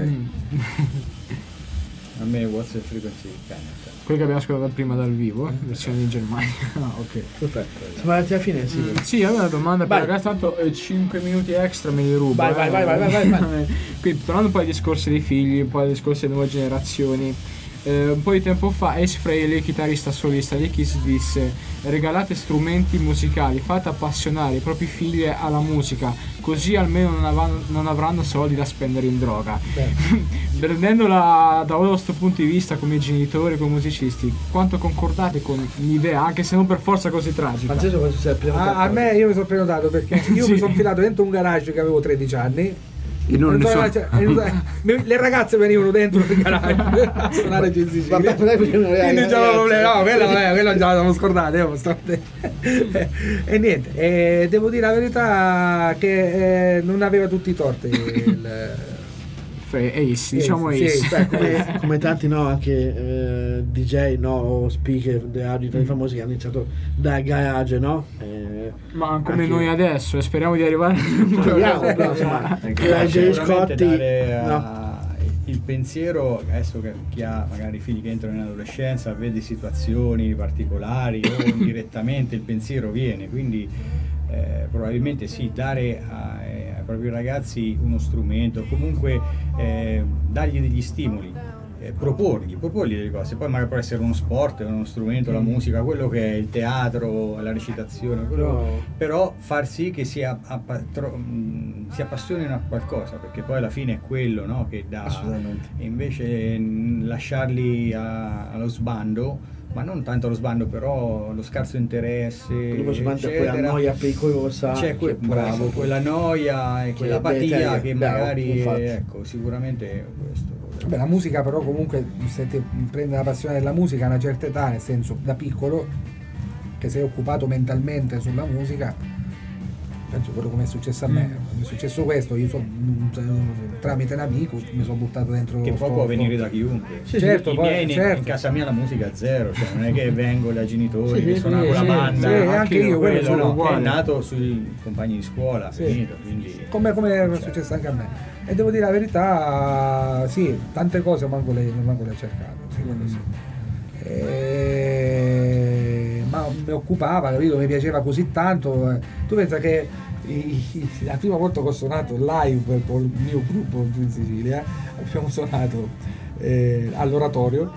A me What's the Frequency Planet. Quello che abbiamo ascoltato prima dal vivo, versione in Germania. Ok, perfetto. Siamo arrivati alla fine, sì. Sì, avevo una domanda per ragazzi, tanto 5 minuti extra me li rubo. Vai. Quindi tornando un po' ai discorsi dei figli, un po' ai discorsi delle nuove generazioni. Un po' di tempo fa Ace Frehley, chitarrista solista di Kiss, disse: regalate strumenti musicali, fate appassionare i propri figli alla musica, così almeno non avranno soldi da spendere in droga. Prendendola da questo punto di vista, come genitori, come musicisti, quanto concordate con l'idea, anche se non per forza così tragica? A me, io mi sono prenotato perché io mi sono filato dentro un garage che avevo 13 anni. Le ragazze venivano dentro il garage a suonare giù in Sicilia. Quindi c'era problema. No, quello già l'avevamo scordato. E niente, devo dire la verità che non aveva tutti i torti Ace, diciamo Ace. Sì, come tanti anche DJ o speaker di radio famosi che hanno iniziato dal garage, ma come noi adesso, e speriamo di arrivare il pensiero adesso che chi ha magari figli che entrano in adolescenza vede situazioni particolari o indirettamente il pensiero viene, quindi probabilmente sì, dare ai propri ragazzi uno strumento, comunque dargli degli stimoli, proporgli delle cose, poi magari può essere uno sport, uno strumento, la musica, quello che è il teatro, la recitazione, però far sì che si appassionino a qualcosa, perché poi alla fine è quello che dà, e invece lasciarli allo sbando, ma non tanto lo sbando, però lo scarso interesse, quella noia pericolosa, c'è quella noia e quell'apatia che magari sicuramente questo. Vabbè, la musica però comunque, se ti prendi la passione della musica a una certa età, nel senso da piccolo che sei occupato mentalmente sulla musica, penso quello come è successo a me, mi è successo questo, io tramite un amico mi sono buttato dentro, che poi può venire da chiunque. Certo, in casa mia la musica è zero, cioè non è che vengo da genitori che suonano con la banda, anche io quello è nato sui compagni di scuola, finito, quindi come è successo anche a me, e devo dire la verità, sì, tante cose manco le ho cercate, ma mi occupava, capito? Mi piaceva così tanto. Tu pensa che la prima volta che ho suonato live col mio gruppo in Sicilia, abbiamo suonato all'oratorio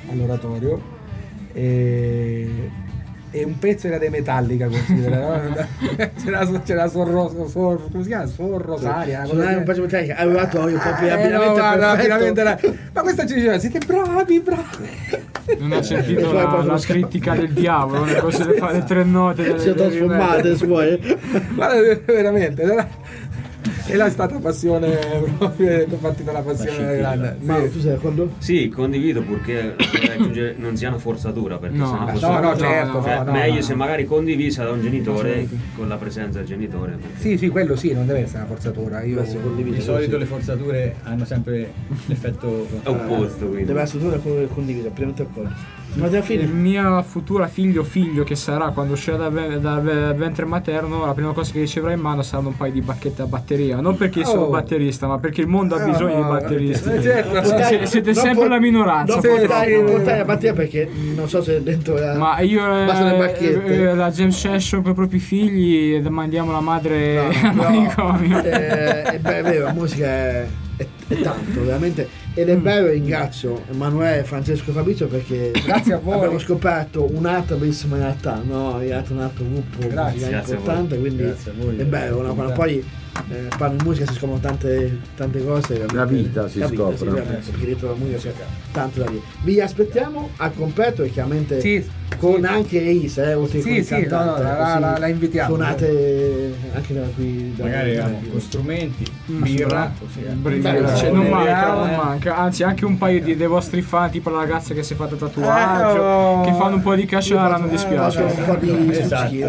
e un pezzo era dei Metallica, considera, c'era Suor Rosaria, un pezzo Metallica all'oratorio, proprio ma questa ci diceva: siete bravi. Non ho sentito la critica del diavolo, le cose da fare 3 note si è trasformate guarda, veramente e là è stata passione, proprio è partita la passione grande. Ma tu sei d'accordo? Sì, condivido, purché non sia una forzatura, perché meglio se magari condivisa da un genitore con la presenza del genitore. Sì, quello sì, non deve essere una forzatura. Di solito le forzature hanno sempre l'effetto opposto, quindi deve essere forzatura condivisa, pienamente d'accordo. Ma alla fine il mio futuro figlio che sarà, quando uscirà dal ventre materno, la prima cosa che riceverà in mano saranno un paio di bacchette a batteria, non perché sono batterista, ma perché il mondo ha bisogno di batteristi. Siete sempre la minoranza. Portare la batteria, perché non so se dentro ma io la jam session con i propri figli mandiamo la madre al manicomio. È vero, la musica è tanto veramente, ed è bello. Ringrazio Emanuele, Francesco e Fabrizio, perché grazie a voi abbiamo scoperto un'altra bellissima realtà, un altro gruppo importante, quindi è bello quando poi Quando in musica si scoprono tante cose. La vita si scopre. Sì, perché dietro la musica c'è tanto da dire. Vi aspettiamo al completo e chiaramente con anche Ace, oltre che la invitiamo. Suonate anche da qui. Magari con strumenti, birra. Non manca. Anzi, anche un paio dei vostri fan, tipo la ragazza che si è fatta tatuaggio, che fanno un po' di casciara, non dispiace. Un po' di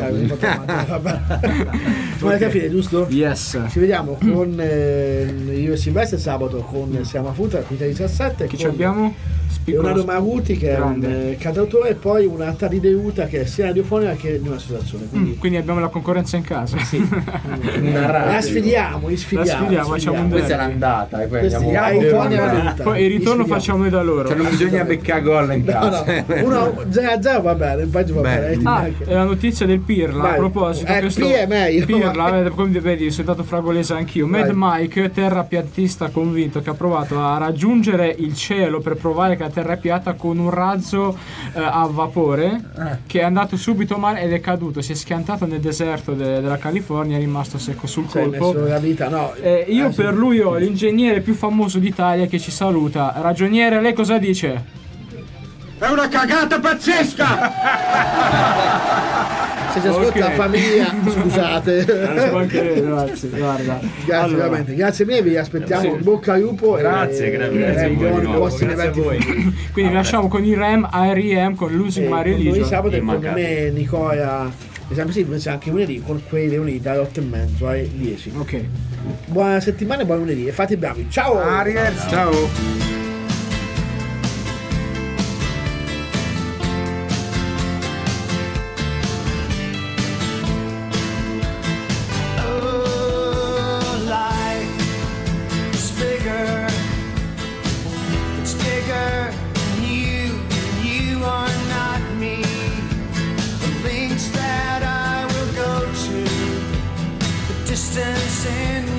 ma alla fine, giusto? Yes. Ci vediamo con io e Silvestre sabato con Siamo a Futa, qui 17. Chi ci abbiamo? Leonardo Maguti che è un cantautore e poi una Tari Uta che è sia radiofonica che di un'associazione. Quindi abbiamo la concorrenza in casa. Sì. La sfidiamo, facciamo un questa è l'andata e poi andiamo poi il ritorno facciamo noi da loro. Cioè non bisogna beccare gol in casa. Uno 0-0 va bene, poi va bene. È la notizia del Pirla. A proposito, P è meglio. Pirla, come vedi, sono stato fragolese anch'io. Mad Mike, terrapiattista convinto che ha provato a raggiungere il cielo per provare che la terra è piatta con un razzo a vapore che è andato subito male ed è caduto, si è schiantato nel deserto della California, è rimasto secco sul colpo. La vita, no. Io per lui ho l'ingegnere più famoso d'Italia che ci saluta. Ragioniere, lei cosa dice? È una cagata pazzesca! Se ci ascolta la famiglia, scusate. Grazie, guarda. Grazie veramente, grazie mille, vi aspettiamo, bocca al lupo. Grazie a voi. Quindi vi lasciamo con i R.E.M. con Losing My Religion. Noi sabato e con me Nicola, esempio sì, invece anche lunedì con quei lunedì dalle 8:30 alle 10. Ok. Buona settimana e buon lunedì e fate i bravi. Ciao! Arrivederci. Ciao! Distance in